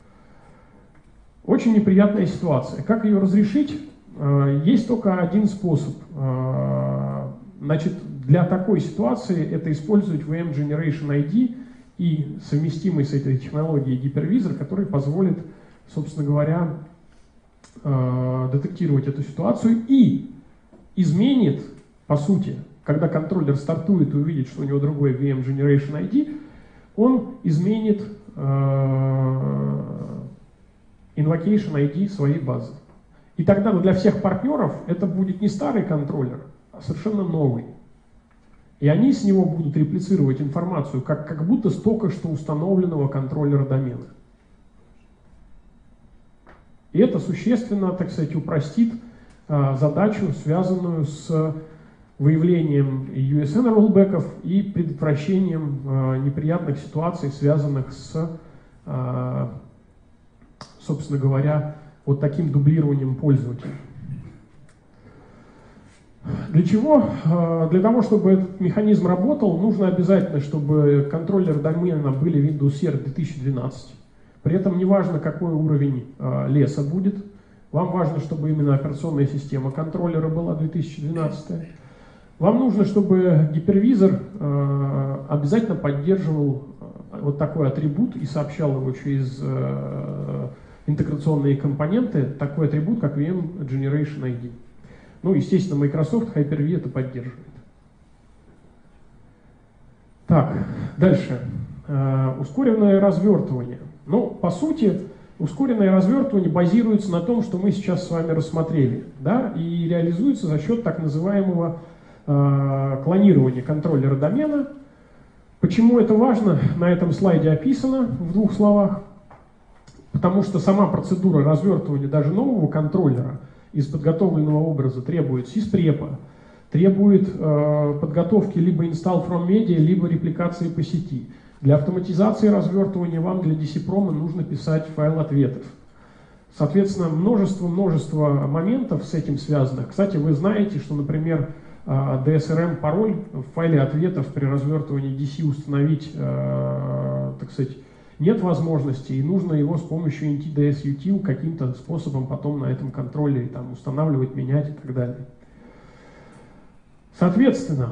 Очень неприятная ситуация. Как ее разрешить? Есть только один способ. Значит, для такой ситуации это использовать ви эм Generation ай ди и совместимый с этой технологией гипервизор, который позволит, собственно говоря, детектировать эту ситуацию и изменит, по сути, когда контроллер стартует и увидит, что у него другой ви эм Generation ай ди, он изменит э, Invocation ай ди своей базы. И тогда для всех партнеров это будет не старый контроллер, а совершенно новый. И они с него будут реплицировать информацию, как, как будто с только что установленного контроллера домена. И это существенно, так сказать, упростит а, задачу, связанную с выявлением ю эс эн роллбеков и предотвращением а, неприятных ситуаций, связанных с, а, собственно говоря, вот таким дублированием пользователя. Для чего? Для того, чтобы этот механизм работал, нужно обязательно, чтобы контроллеры домена были Windows Server две тысячи двенадцать. При этом не важно, какой уровень э, леса будет. Вам важно, чтобы именно операционная система контроллера была две тысячи двенадцать. Вам нужно, чтобы гипервизор э, обязательно поддерживал э, вот такой атрибут и сообщал его через э, интеграционные компоненты, такой атрибут, как ви эм Generation ай ди. Ну, естественно, Microsoft Hyper-V это поддерживает. Так, дальше. Э, ускоренное развертывание. Ну, по сути, ускоренное развертывание базируется на том, что мы сейчас с вами рассмотрели, да, и реализуется за счет так называемого э, клонирования контроллера домена. Почему это важно, на этом слайде описано в двух словах. Потому что сама процедура развертывания даже нового контроллера из подготовленного образа требует сиспрепа, требует э, подготовки либо install from media, либо репликации по сети. Для автоматизации развертывания вам для ди си-прома нужно писать файл ответов. Соответственно, множество-множество моментов с этим связано. Кстати, вы знаете, что, например, ди эс эр эм пароль в файле ответов при развертывании ди си установить, так сказать, нет возможности, и нужно его с помощью эн ти ди эс util каким-то способом потом на этом контроллере там, устанавливать, менять и так далее. Соответственно,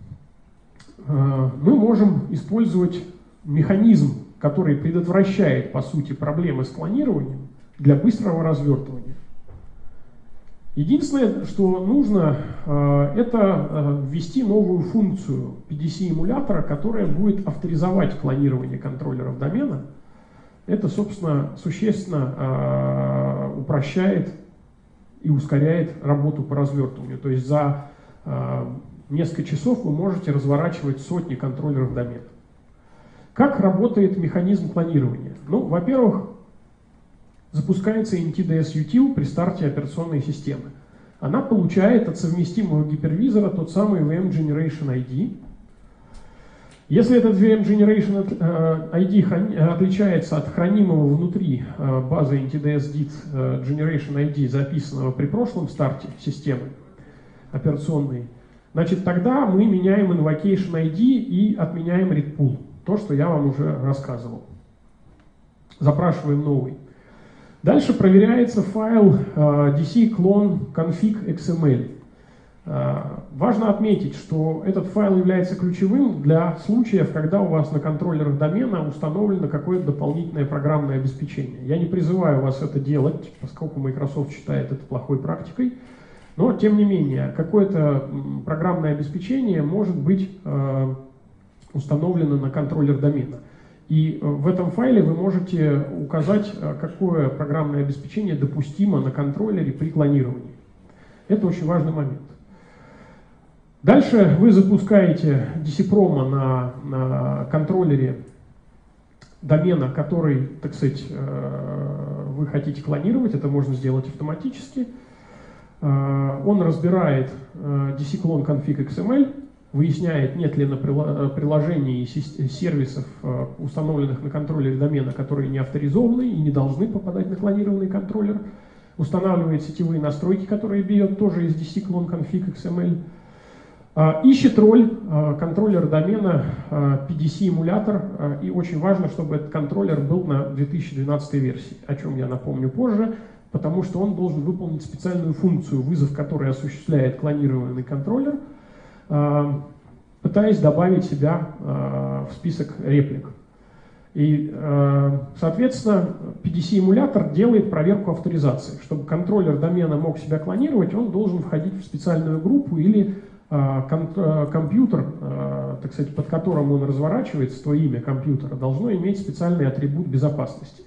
мы можем использовать механизм, который предотвращает, по сути, проблемы с клонированием для быстрого развертывания. Единственное, что нужно, это ввести новую функцию пи ди си-эмулятора, которая будет авторизовать клонирование контроллеров домена. Это, собственно, существенно упрощает и ускоряет работу по развертыванию. То есть за несколько часов вы можете разворачивать сотни контроллеров домена. Как работает механизм клонирования? Ну, во-первых, запускается эн ти ди эс util при старте операционной системы. Она получает от совместимого гипервизора тот самый ви эм Generation ай ди. Если этот ви эм Generation ай ди отличается от хранимого внутри базы эн ти ди эс dit Generation ай ди, записанного при прошлом старте системы операционной, значит, тогда мы меняем Invocation ай ди и отменяем read pool. То, что я вам уже рассказывал. Запрашиваем новый. Дальше проверяется файл uh, ди си clone config икс эм эль. Uh, важно отметить, что этот файл является ключевым для случаев, когда у вас на контроллерах домена установлено какое-то дополнительное программное обеспечение. Я не призываю вас это делать, поскольку Microsoft считает это плохой практикой. Но, тем не менее, какое-то программное обеспечение может быть uh, установлено на контроллер домена. И в этом файле вы можете указать, какое программное обеспечение допустимо на контроллере при клонировании. Это очень важный момент. Дальше вы запускаете ди си-промо на, на контроллере домена, который, так сказать, вы хотите клонировать. Это можно сделать автоматически. Он разбирает ди си-клон config икс эм эль, выясняет, нет ли на приложении и сервисов, установленных на контроллере домена, которые не авторизованы и не должны попадать на клонированный контроллер. Устанавливает сетевые настройки, которые берет тоже из ди си-клон config икс эм эль. Ищет роль контроллера домена пи ди си-эмулятор, и очень важно, чтобы этот контроллер был на две тысячи двенадцатой версии, о чем я напомню позже, потому что он должен выполнить специальную функцию, вызов которой осуществляет клонированный контроллер, пытаясь добавить себя в список реплик. И, соответственно, пи ди си-эмулятор делает проверку авторизации. Чтобы контроллер домена мог себя клонировать, он должен входить в специальную группу или компьютер, так сказать, под которым он разворачивается, то имя компьютера, должно иметь специальный атрибут безопасности.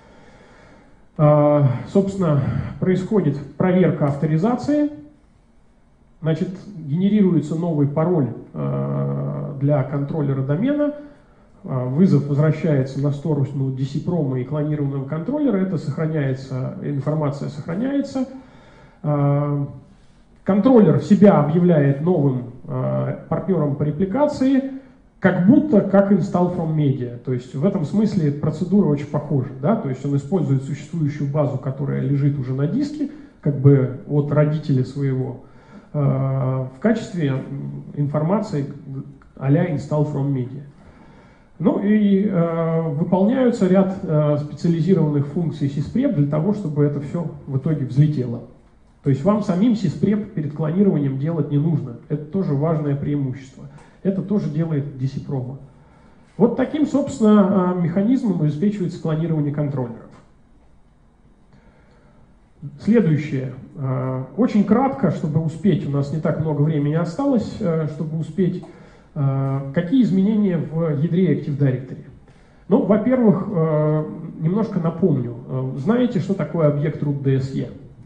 Собственно, происходит проверка авторизации, значит, генерируется новый пароль для контроллера домена, вызов возвращается на сторону ди си-промо и клонированного контроллера, это сохраняется, информация сохраняется. Контроллер себя объявляет новым э, партнером по репликации, как будто как install from media. То есть в этом смысле процедура очень похожа. Да? То есть он использует существующую базу, которая лежит уже на диске, как бы от родителя своего, э, в качестве информации а-ля install from media. Ну и э, выполняются ряд э, специализированных функций syspреп для того, чтобы это все в итоге взлетело. То есть вам самим syspреп перед клонированием делать не нужно. Это тоже важное преимущество. Это тоже делает ди си-промо. Вот таким, собственно, механизмом обеспечивается клонирование контроллеров. Следующее. Очень кратко, чтобы успеть, у нас не так много времени осталось, чтобы успеть, какие изменения в ядре Active Directory. Ну, во-первых, немножко напомню. Знаете, что такое объект root ди эс и?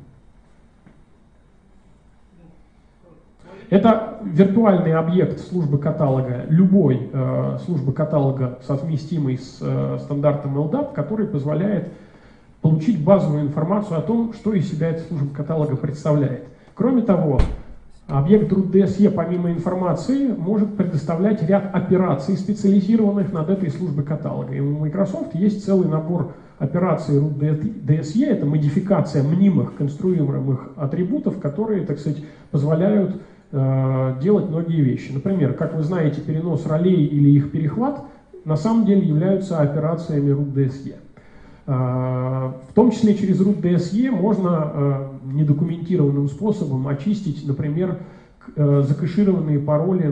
Это виртуальный объект службы каталога, любой э, службы каталога, совместимый с э, стандартом эл дап, который позволяет получить базовую информацию о том, что из себя эта служба каталога представляет. Кроме того, объект root ди эс и помимо информации может предоставлять ряд операций, специализированных над этой службой каталога. И у Microsoft есть целый набор операций root ди эс и, это модификация мнимых конструируемых атрибутов, которые, так сказать, позволяют делать многие вещи. Например, как вы знаете, перенос ролей или их перехват на самом деле являются операциями root ди эс и. В том числе через root ди эс и можно недокументированным способом очистить, например, закэшированные пароли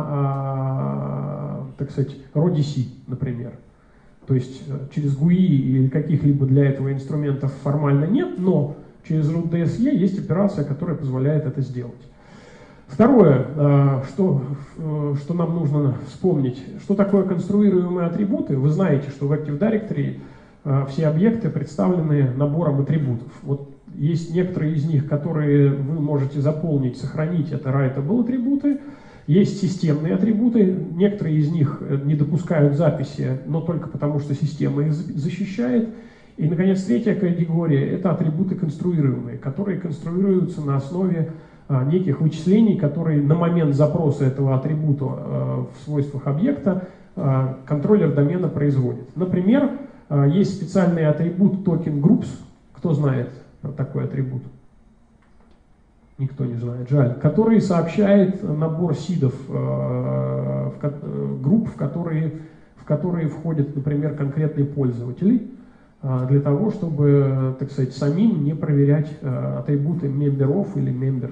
на, так сказать, ро ди си, например. То есть через гу и или каких-либо для этого инструментов формально нет, но через root ди эс и есть операция, которая позволяет это сделать. Второе, что, что нам нужно вспомнить, что такое конструируемые атрибуты. Вы знаете, что в Active Directory все объекты представлены набором атрибутов. Вот есть некоторые из них, которые вы можете заполнить, сохранить, это writable атрибуты. Есть системные атрибуты, некоторые из них не допускают записи, но только потому, что система их защищает. И, наконец, третья категория – это атрибуты конструируемые, которые конструируются на основе неких вычислений, которые на момент запроса этого атрибута в свойствах объекта контроллер домена производит. Например, есть специальный атрибут token groups. Кто знает про такой атрибут? Никто не знает, жаль. Который сообщает набор сидов групп, в которые, в которые входят, например, конкретные пользователи, для того, чтобы, так сказать, самим не проверять атрибуты member-of или members.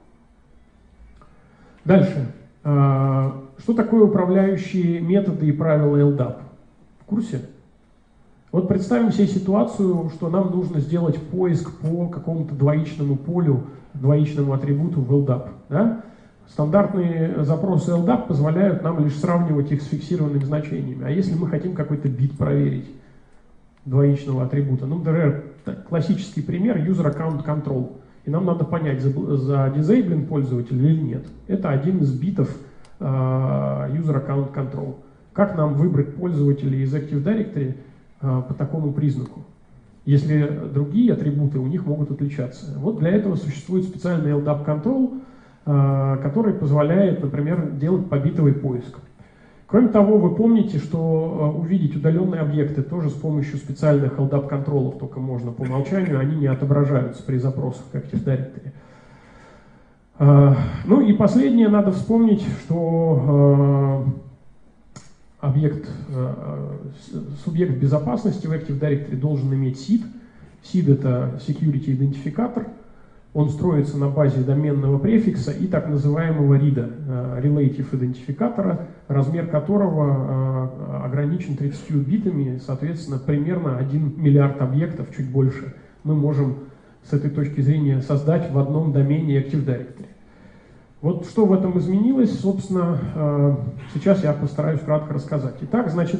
Дальше. Что такое управляющие методы и правила эл дап? В курсе? Вот представим себе ситуацию, что нам нужно сделать поиск по какому-то двоичному полю, двоичному атрибуту в эл дап. Да? Стандартные запросы эл дап позволяют нам лишь сравнивать их с фиксированными значениями. А если мы хотим какой-то бит проверить двоичного атрибута? Ну, например, классический пример user account control. И нам надо понять, задизейблен пользователь или нет. Это один из битов uh, User Account Control. Как нам выбрать пользователей из Active Directory uh, по такому признаку, если другие атрибуты у них могут отличаться? Вот для этого существует специальный эл дап Control, uh, который позволяет, например, делать побитовый поиск. Кроме того, вы помните, что увидеть удаленные объекты тоже с помощью специальных эл дап контролов только можно по умолчанию, они не отображаются при запросах в Active Directory. Ну и последнее, надо вспомнить, что объект, субъект безопасности в Active Directory должен иметь сид. сид это Security идентификатор. Он строится на базе доменного префикса и так называемого рида, Relative идентификатора, размер которого ограничен тридцатью битами, соответственно, примерно один миллиард объектов, чуть больше, мы можем с этой точки зрения создать в одном домене Active Directory. Вот что в этом изменилось, собственно, сейчас я постараюсь кратко рассказать. Итак, значит,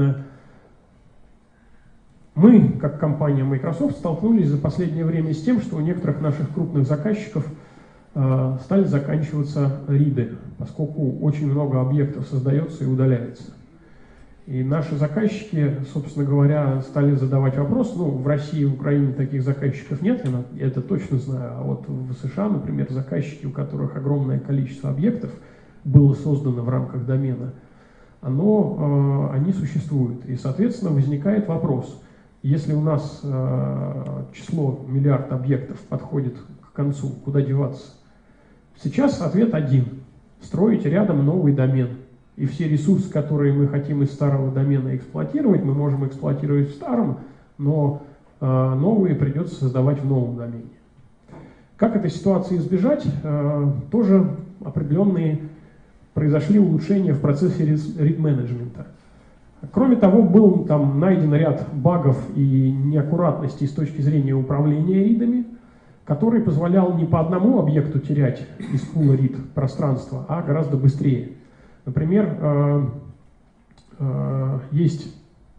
мы, как компания Microsoft, столкнулись за последнее время с тем, что у некоторых наших крупных заказчиков э, стали заканчиваться риды, поскольку очень много объектов создается и удаляется. И наши заказчики, собственно говоря, стали задавать вопрос, ну, в России и в Украине таких заказчиков нет, я это точно знаю, а вот в США, например, заказчики, у которых огромное количество объектов было создано в рамках домена, оно, э, они существуют. И, соответственно, возникает вопрос: если у нас э, число миллиард объектов подходит к концу, куда деваться? Сейчас ответ один. Строить рядом новый домен. И все ресурсы, которые мы хотим из старого домена эксплуатировать, мы можем эксплуатировать в старом, но э, новые придется создавать в новом домене. Как этой ситуации избежать? Э, тоже определенные произошли улучшения в процессе рид-менеджмента. Кроме того, был там найден ряд багов и неаккуратностей с точки зрения управления ридами, который позволял не по одному объекту терять из пула рид пространство, а гораздо быстрее. Например, э, э, есть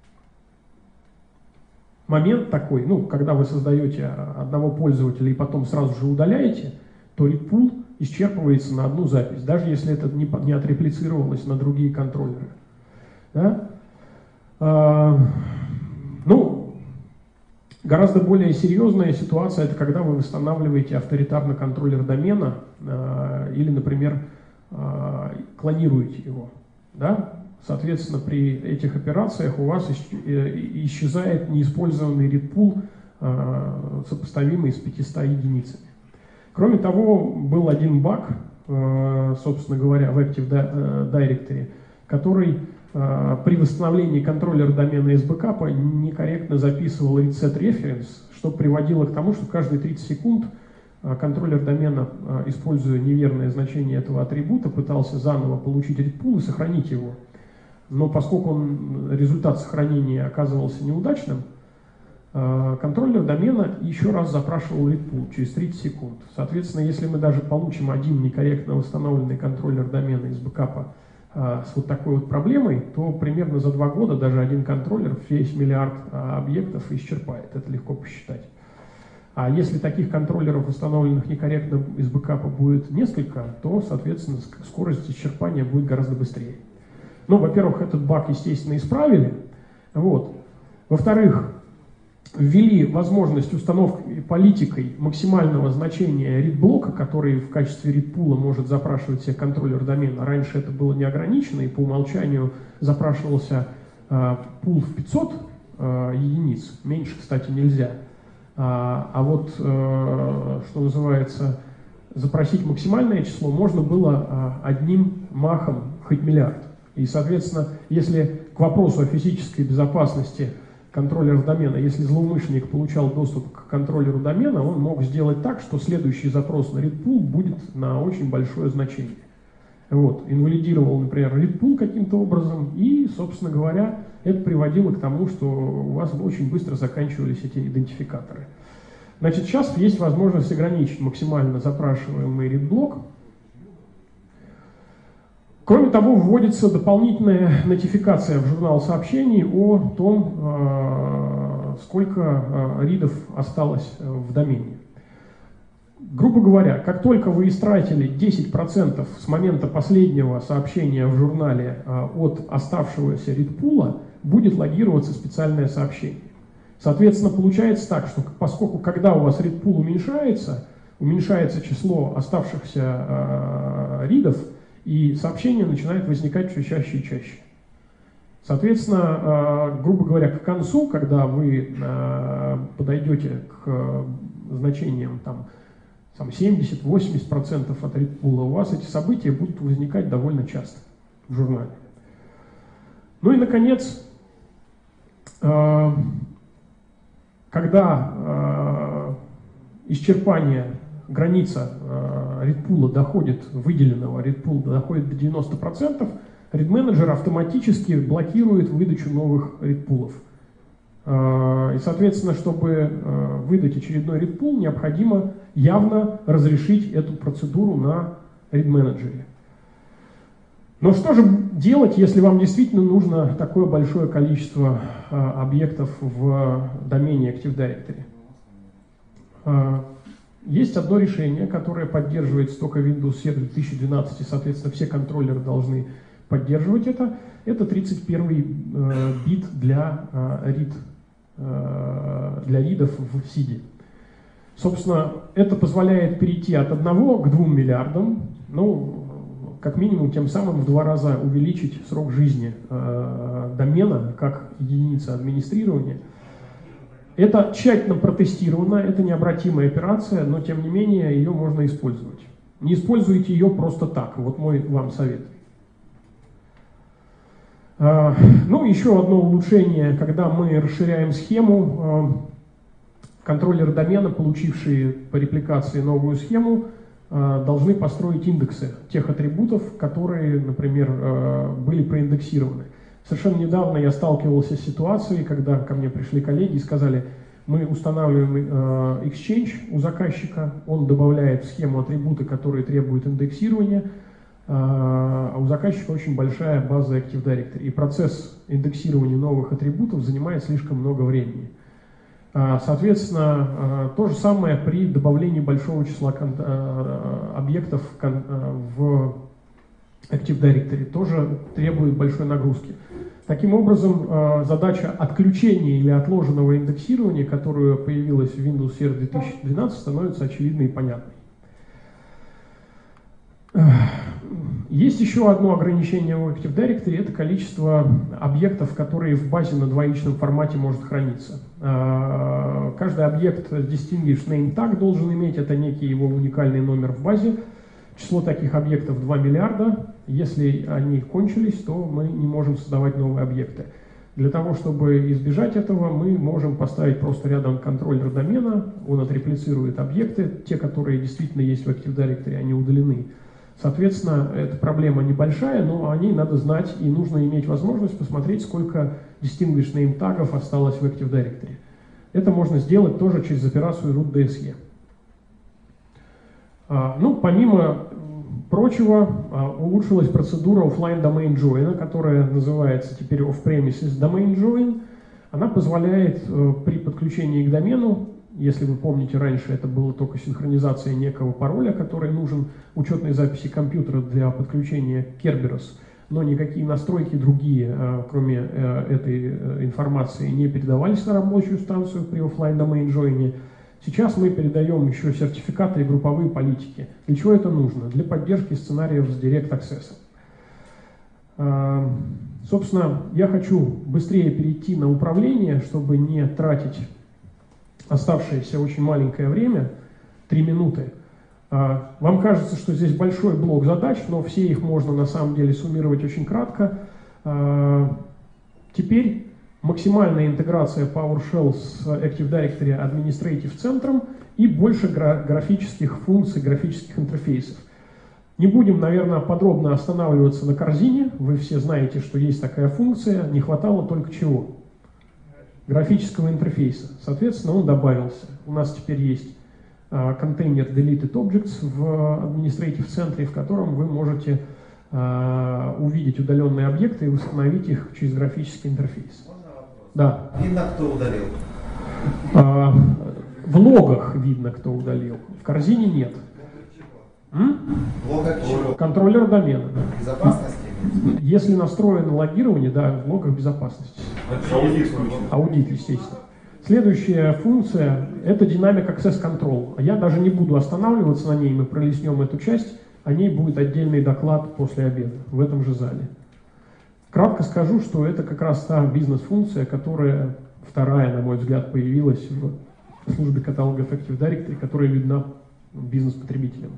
момент такой, ну, когда вы создаете одного пользователя и потом сразу же удаляете, то рид пул исчерпывается на одну запись, даже если это не, не отреплицировалось на другие контроллеры. Да? Ну, гораздо более серьезная ситуация — это когда вы восстанавливаете авторитарно контроллер домена или, например, клонируете его. Да? Соответственно, при этих операциях у вас исчезает неиспользованный read pool, сопоставимый с пятьюстами единицами. Кроме того, был один баг, собственно говоря, в Active Directory, который при восстановлении контроллера домена из бэкапа некорректно записывал reset reference, что приводило к тому, что каждые тридцать секунд контроллер домена, используя неверное значение этого атрибута, пытался заново получить read pool и сохранить его. Но поскольку он, результат сохранения оказывался неудачным, контроллер домена еще раз запрашивал read pool через тридцать секунд. Соответственно, если мы даже получим один некорректно восстановленный контроллер домена из бэкапа с вот такой вот проблемой, то примерно за два года даже один контроллер весь миллиард объектов исчерпает. Это легко посчитать. А если таких контроллеров, установленных некорректно из бэкапа, будет несколько, то, соответственно, скорость исчерпания будет гораздо быстрее. Ну, во-первых, этот баг, естественно, исправили. Вот. Во-вторых, ввели возможность установки политикой максимального значения read-блока, который в качестве read-пула может запрашивать себе контроллер домена. Раньше это было не ограничено, и по умолчанию запрашивался э, пул в пятьсот э, единиц. Меньше, кстати, нельзя. А, а вот, э, что называется, запросить максимальное число можно было э, одним махом хоть миллиард. И, соответственно, если к вопросу о физической безопасности контроллер домена, если злоумышленник получал доступ к контроллеру домена, он мог сделать так, что следующий запрос на read pool будет на очень большое значение. Вот. Инвалидировал, например, read pool каким-то образом, и, собственно говоря, это приводило к тому, что у вас очень быстро заканчивались эти идентификаторы. Значит, сейчас есть возможность ограничить максимально запрашиваемый read-блок. Кроме того, вводится дополнительная нотификация в журнал сообщений о том, сколько ридов осталось в домене. грубо говоря, как только вы истратили десять процентов с момента последнего сообщения в журнале от оставшегося редпула, будет логироваться специальное сообщение. Соответственно, получается так, что поскольку когда у вас редпул уменьшается, уменьшается число оставшихся э, ридов, и сообщения начинают возникать все чаще и чаще. Соответственно, э, грубо говоря, к концу, когда вы э, подойдете к э, значениям там, там семьдесят-восемьдесят процентов от редпула, у вас эти события будут возникать довольно часто в журнале. Ну и, наконец, э, когда э, исчерпание, граница э, редпула доходит, выделенного редпула доходит до девяноста процентов, редменеджер автоматически блокирует выдачу новых редпулов. Э, и, соответственно, чтобы э, выдать очередной редпул, необходимо явно разрешить эту процедуру на редменеджере. Но что же делать, если вам действительно нужно такое большое количество э, объектов в домене Active Directory? Э, есть одно решение, которое поддерживается только Windows Server две тысячи двенадцать, и, соответственно, все контроллеры должны поддерживать это. Это тридцать первый э, бит для, э, read, э, для ридов в сиди. Собственно, это позволяет перейти от одного к двум миллиардам, ну, как минимум, тем самым в два раза увеличить срок жизни э, домена как единицы администрирования. Это тщательно протестировано, это необратимая операция, но тем не менее ее можно использовать. Не используйте ее просто так, вот мой вам совет. Э, ну, еще одно улучшение, когда мы расширяем схему, э, контроллеры домена, получившие по репликации новую схему, должны построить индексы тех атрибутов, которые, например, были проиндексированы. Совершенно недавно я сталкивался с ситуацией, когда ко мне пришли коллеги и сказали, мы устанавливаем Exchange у заказчика, он добавляет в схему атрибуты, которые требуют индексирования, а у заказчика очень большая база Active Directory, и процесс индексирования новых атрибутов занимает слишком много времени. Соответственно, то же самое при добавлении большого числа объектов в Active Directory, тоже требует большой нагрузки. Таким образом, задача отключения или отложенного индексирования, которая появилась в Windows Server две тысячи двенадцать, становится очевидной и понятной. Есть еще одно ограничение в Active Directory, это количество объектов, которые в базе на двоичном формате может храниться. Каждый объект Distinguished Name Tag должен иметь, это некий его уникальный номер в базе. Число таких объектов два миллиарда. Если они кончились, то мы не можем создавать новые объекты. Для того, чтобы избежать этого, мы можем поставить просто рядом контроллер домена, он отреплицирует объекты, те, которые действительно есть в Active Directory, они удалены. Соответственно, эта проблема небольшая, но о ней надо знать, и нужно иметь возможность посмотреть, сколько Distinguished Name тагов осталось в Active Directory. Это можно сделать тоже через операцию root ди эс и. А, ну, помимо прочего, а, улучшилась процедура Offline Domain Join, которая называется теперь Off-Premises Domain Join. Она позволяет э, при подключении к домену, если вы помните, раньше это была только синхронизация некого пароля, который нужен учетной записи компьютера для подключения к Kerberos, но никакие настройки другие, кроме этой информации, не передавались на рабочую станцию при офлайн domain join. Сейчас мы передаем еще сертификаты и групповые политики. Для чего это нужно? Для поддержки сценариев с Direct Access. Собственно, я хочу быстрее перейти на управление, чтобы не тратить оставшееся очень маленькое время, три минуты. Вам кажется, что здесь большой блок задач, но все их можно на самом деле суммировать очень кратко. Теперь максимальная интеграция PowerShell с Active Directory Administrative центром и больше графических функций, графических интерфейсов. Не будем, наверное, подробно останавливаться на корзине. Вы все знаете, что есть такая функция. Не хватало только чего? Графического интерфейса. Соответственно, он добавился. У нас теперь есть uh, контейнер Deleted Objects в Administrative центре, в котором вы можете uh, увидеть удаленные объекты и установить их через графический интерфейс. Можно вопрос? Да. Видно, кто удалил. Uh, В логах видно, кто удалил. В корзине нет. М? Логок чего? Контроллер домена. Да. Безопасности? Если настроено логирование, да, в логах безопасности. Аудит включен. Аудит, естественно. Следующая функция – это Dynamic Access Control. Я даже не буду останавливаться на ней, мы пролистнем эту часть. О ней будет отдельный доклад после обеда в этом же зале. Кратко скажу, что это как раз та бизнес-функция, которая вторая, на мой взгляд, появилась в службе каталога Active Directory, которая видна бизнес-потребителям.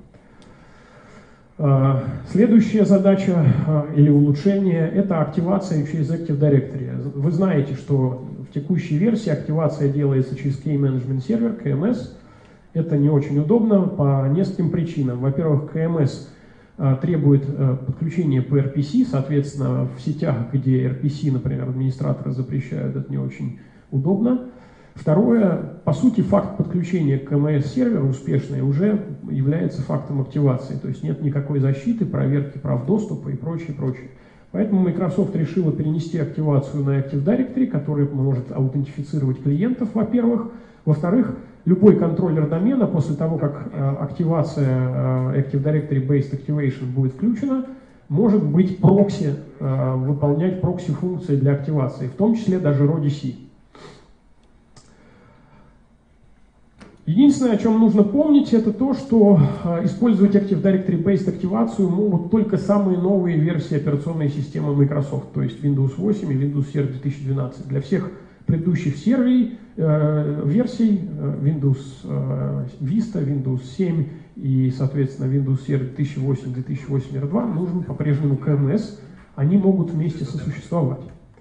Следующая задача или улучшение – это активация через Active Directory. Вы знаете, что в текущей версии активация делается через Key Management Server, кей эм эс. Это не очень удобно по нескольким причинам. Во-первых, кей эм эс требует подключения по эр пи си, соответственно, в сетях, где эр пи си, например, администраторы запрещают, это не очень удобно. Второе, по сути, факт подключения к кей эм эс-серверу успешный уже является фактом активации, то есть нет никакой защиты, проверки прав доступа и прочее, прочее. Поэтому Microsoft решила перенести активацию на Active Directory, который может аутентифицировать клиентов, во-первых. Во-вторых, любой контроллер домена после того, как э, активация э, Active Directory Based Activation будет включена, может быть прокси, э, выполнять прокси-функции для активации, в том числе даже эр о ди си. Единственное, о чем нужно помнить, это то, что э, использовать Active Directory Based активацию могут только самые новые версии операционной системы Microsoft, то есть Windows восемь и Windows Server две тысячи двенадцать. Для всех предыдущих серверей, э, версий э, Windows э, Vista, Windows семь и, соответственно, Windows Server две тысячи восемь, две тысячи восемь эр два нужен по-прежнему кей эм эс. Они могут вместе сосуществовать.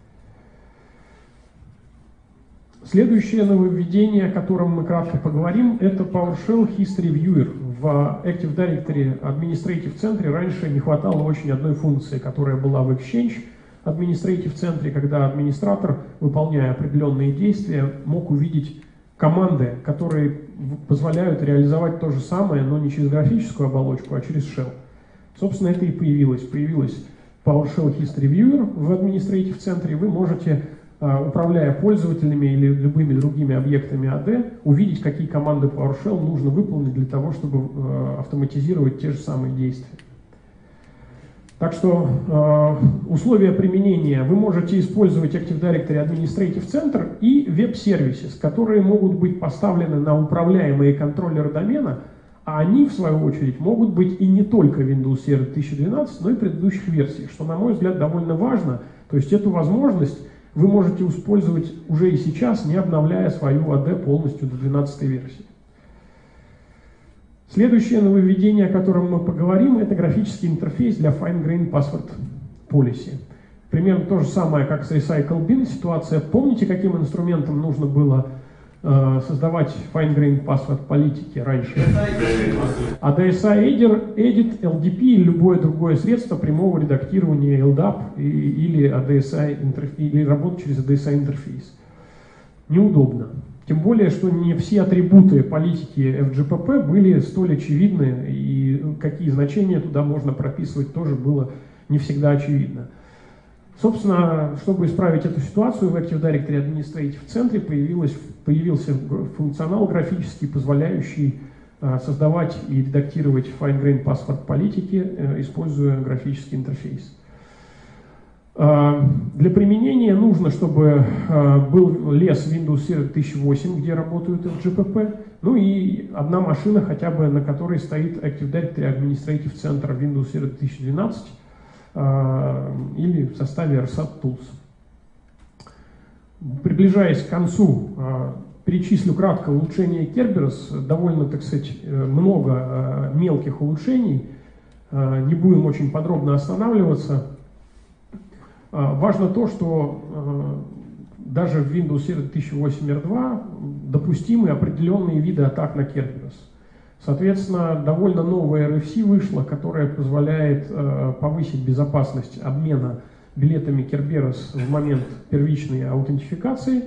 Следующее нововведение, о котором мы кратко поговорим, это PowerShell History Viewer. В Active Directory Administrative центре раньше не хватало очень одной функции, которая была в Exchange Administrative центре, когда администратор, выполняя определенные действия, мог увидеть команды, которые позволяют реализовать то же самое, но не через графическую оболочку, а через shell. Собственно, это и появилось. Появилась PowerShell History Viewer в Administrative центре. Вы можете, управляя пользователями или любыми другими объектами эй ди, увидеть, какие команды PowerShell нужно выполнить для того, чтобы автоматизировать те же самые действия. Так что э, условия применения: вы можете использовать Active Directory Administrative Center и Web Services, которые могут быть поставлены на управляемые контроллеры домена, а они, в свою очередь, могут быть и не только Windows Server две тысячи двенадцать, но и предыдущих версий, что, на мой взгляд, довольно важно. То есть эту возможность вы можете использовать уже и сейчас, не обновляя свою эй ди полностью до двенадцатой версии. Следующее нововведение, о котором мы поговорим, это графический интерфейс для Fine Grained Password Policy. Примерно то же самое, как с Recycle Bin ситуация. Помните, каким инструментом нужно было э, создавать Fine Grained Password политики раньше? А ди эс ай Edit, Edit, эл ди пи или любое другое средство прямого редактирования эл дап и, или, эй ди эс ай интерф... или работать через эй ди эс ай интерфейс. Неудобно. Тем более, что не все атрибуты политики эф джи пи пи были столь очевидны, и какие значения туда можно прописывать, тоже было не всегда очевидно. Собственно, чтобы исправить эту ситуацию, в Active Directory Administrative центре появилась, появился функционал графический, позволяющий а, создавать и редактировать fine-grained password политики, а, используя графический интерфейс. Для применения нужно, чтобы был лес Windows Server две тысячи восемь, где работают эф джи пи пи, ну и одна машина, хотя бы на которой стоит Active Directory Administrative Center Windows Server две тысячи двенадцать или в составе эр сат Tools. Приближаясь к концу, перечислю кратко улучшения Kerberos. Довольно, так сказать, много мелких улучшений, не будем очень подробно останавливаться. Важно то, что даже в Windows Server две тысячи восемь эр два допустимы определенные виды атак на Kerberos. Соответственно, довольно новая эр эф си вышла, которая позволяет повысить безопасность обмена билетами Kerberos в момент первичной аутентификации.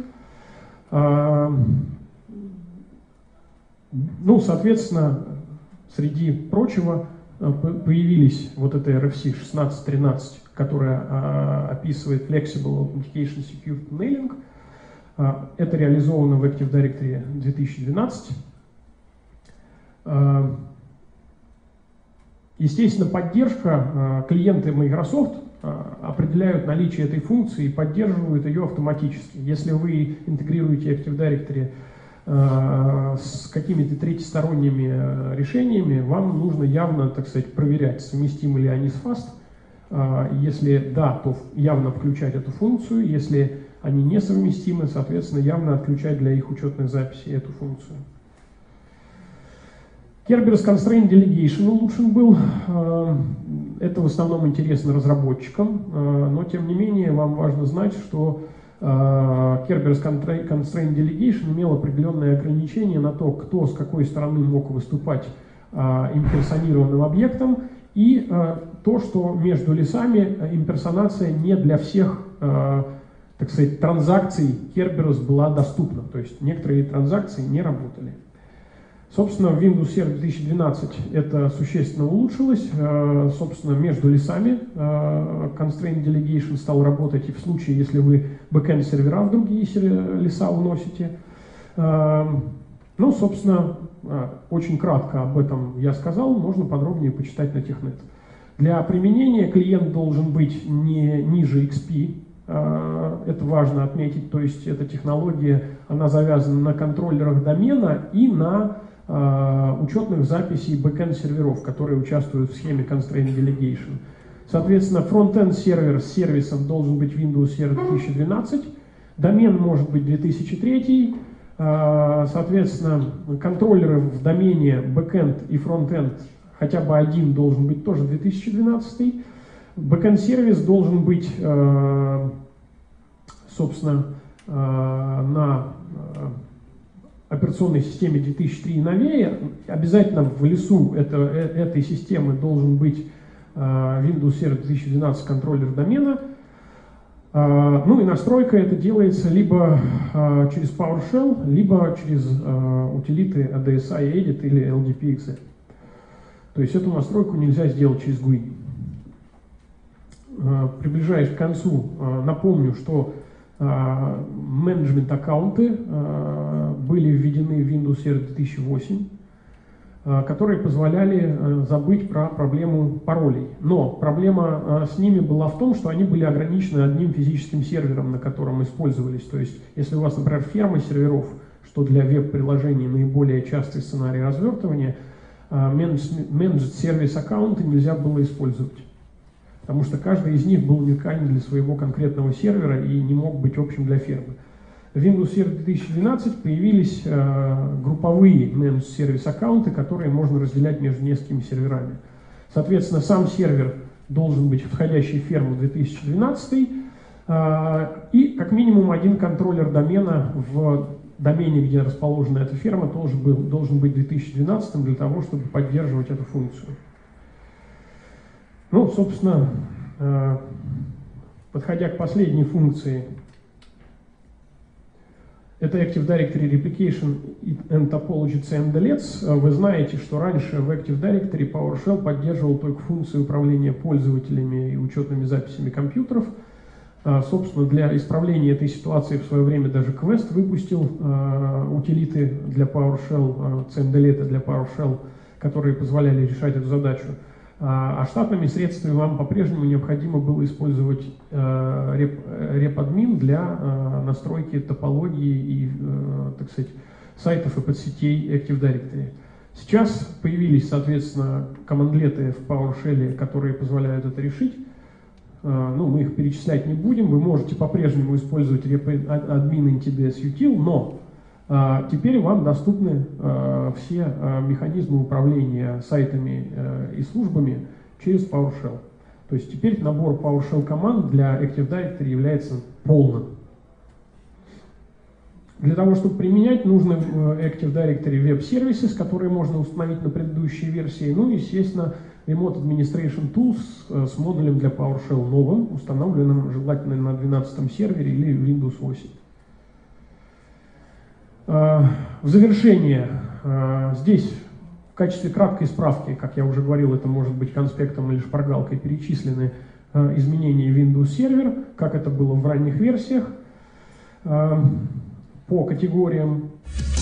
Ну, соответственно, среди прочего появились вот это эр эф си шестнадцать тринадцать, которая а, описывает Flexible Authentication Secure Tunneling. Это реализовано в Active Directory две тысячи двенадцать. Естественно, поддержка, клиенты Microsoft определяют наличие этой функции и поддерживают ее автоматически. Если вы интегрируете Active Directory с какими-то третьесторонними решениями, вам нужно явно, так сказать, проверять, совместимы ли они с фаст. Если да, то явно включать эту функцию. Если они несовместимы, соответственно, явно отключать для их учетных записей эту функцию. Kerberos Constraint Delegation улучшен был. Это в основном интересно разработчикам, но тем не менее вам важно знать, что Kerberos Constraint Delegation имел определенные ограничения на то, кто с какой стороны мог выступать имперсонированным объектом, и то, что между лесами имперсонация не для всех, так сказать, транзакций Kerberos была доступна, то есть некоторые транзакции не работали. Собственно, в Windows Server две тысячи двенадцать это существенно улучшилось. Собственно, между лесами Constraint Delegation стал работать и в случае, если вы бэкэнд сервера в другие леса уносите. Ну, собственно, очень кратко об этом я сказал, можно подробнее почитать на Технет. Для применения клиент должен быть не ниже икс пи, это важно отметить, то есть эта технология, она завязана на контроллерах домена и на учетных записей бэкэнд серверов, которые участвуют в схеме Constraint Delegation. Соответственно, фронтенд сервер с сервисом должен быть Windows Server две тысячи двенадцать, домен может быть две тысячи три, соответственно, контроллеры в домене бэкэнд и фронтенд хотя бы один должен быть тоже две тысячи двенадцать. Бэкэнд сервис должен быть, собственно, на операционной системе две тысячи три и новее. Обязательно в лесу это, этой системы должен быть Windows Server две тысячи двенадцать контроллер домена. Ну и настройка это делается либо через PowerShell, либо через утилиты эй ди эс ай Edit или эл ди пи икс и. То есть эту настройку нельзя сделать через джи ю ай. Приближаясь к концу, напомню, что менеджмент аккаунты были введены в Windows Server две тысячи восемь, которые позволяли забыть про проблему паролей. Но проблема с ними была в том, что они были ограничены одним физическим сервером, на котором использовались. То есть, если у вас, например, ферма серверов, что для веб-приложений наиболее частый сценарий развертывания, Managed Service аккаунты нельзя было использовать. Потому что каждый из них был уникален для своего конкретного сервера и не мог быть общим для фермы. В Windows Server две тысячи двенадцать появились э, групповые Managed Service аккаунты, которые можно разделять между несколькими серверами. Соответственно, сам сервер должен быть входящий в ферму две тысячи двенадцать э, и как минимум один контроллер домена в домене, где расположена эта ферма, тоже был, должен быть две тысячи двенадцать для того, чтобы поддерживать эту функцию. Ну, собственно, э, подходя к последней функции, это Active Directory Replication and Topology си эм ди летс. Вы знаете, что раньше в Active Directory PowerShell поддерживал только функции управления пользователями и учетными записями компьютеров. Собственно, для исправления этой ситуации в свое время даже Quest выпустил утилиты для PowerShell, си эм ди лет для PowerShell, которые позволяли решать эту задачу. А штатными средствами вам по-прежнему необходимо было использовать реп-админ для настройки топологии и, так сказать, сайтов и подсетей Active Directory. Сейчас появились, соответственно, командлеты в PowerShell, которые позволяют это решить. Ну, мы их перечислять не будем. Вы можете по-прежнему использовать rep-admin ntds-util, но а, теперь вам доступны а, все а, механизмы управления сайтами а, и службами через PowerShell. То есть теперь набор PowerShell команд для Active Directory является полным. Для того, чтобы применять, нужны Active Directory Web Services, которые можно установить на предыдущей версии. Ну и, естественно, Remote Administration Tools с модулем для PowerShell новым, установленным желательно на двенадцатом сервере или Windows восемь. В завершение, здесь в качестве краткой справки, как я уже говорил, это может быть конспектом или шпаргалкой, перечислены изменения Windows Server, как это было в ранних версиях. по категориям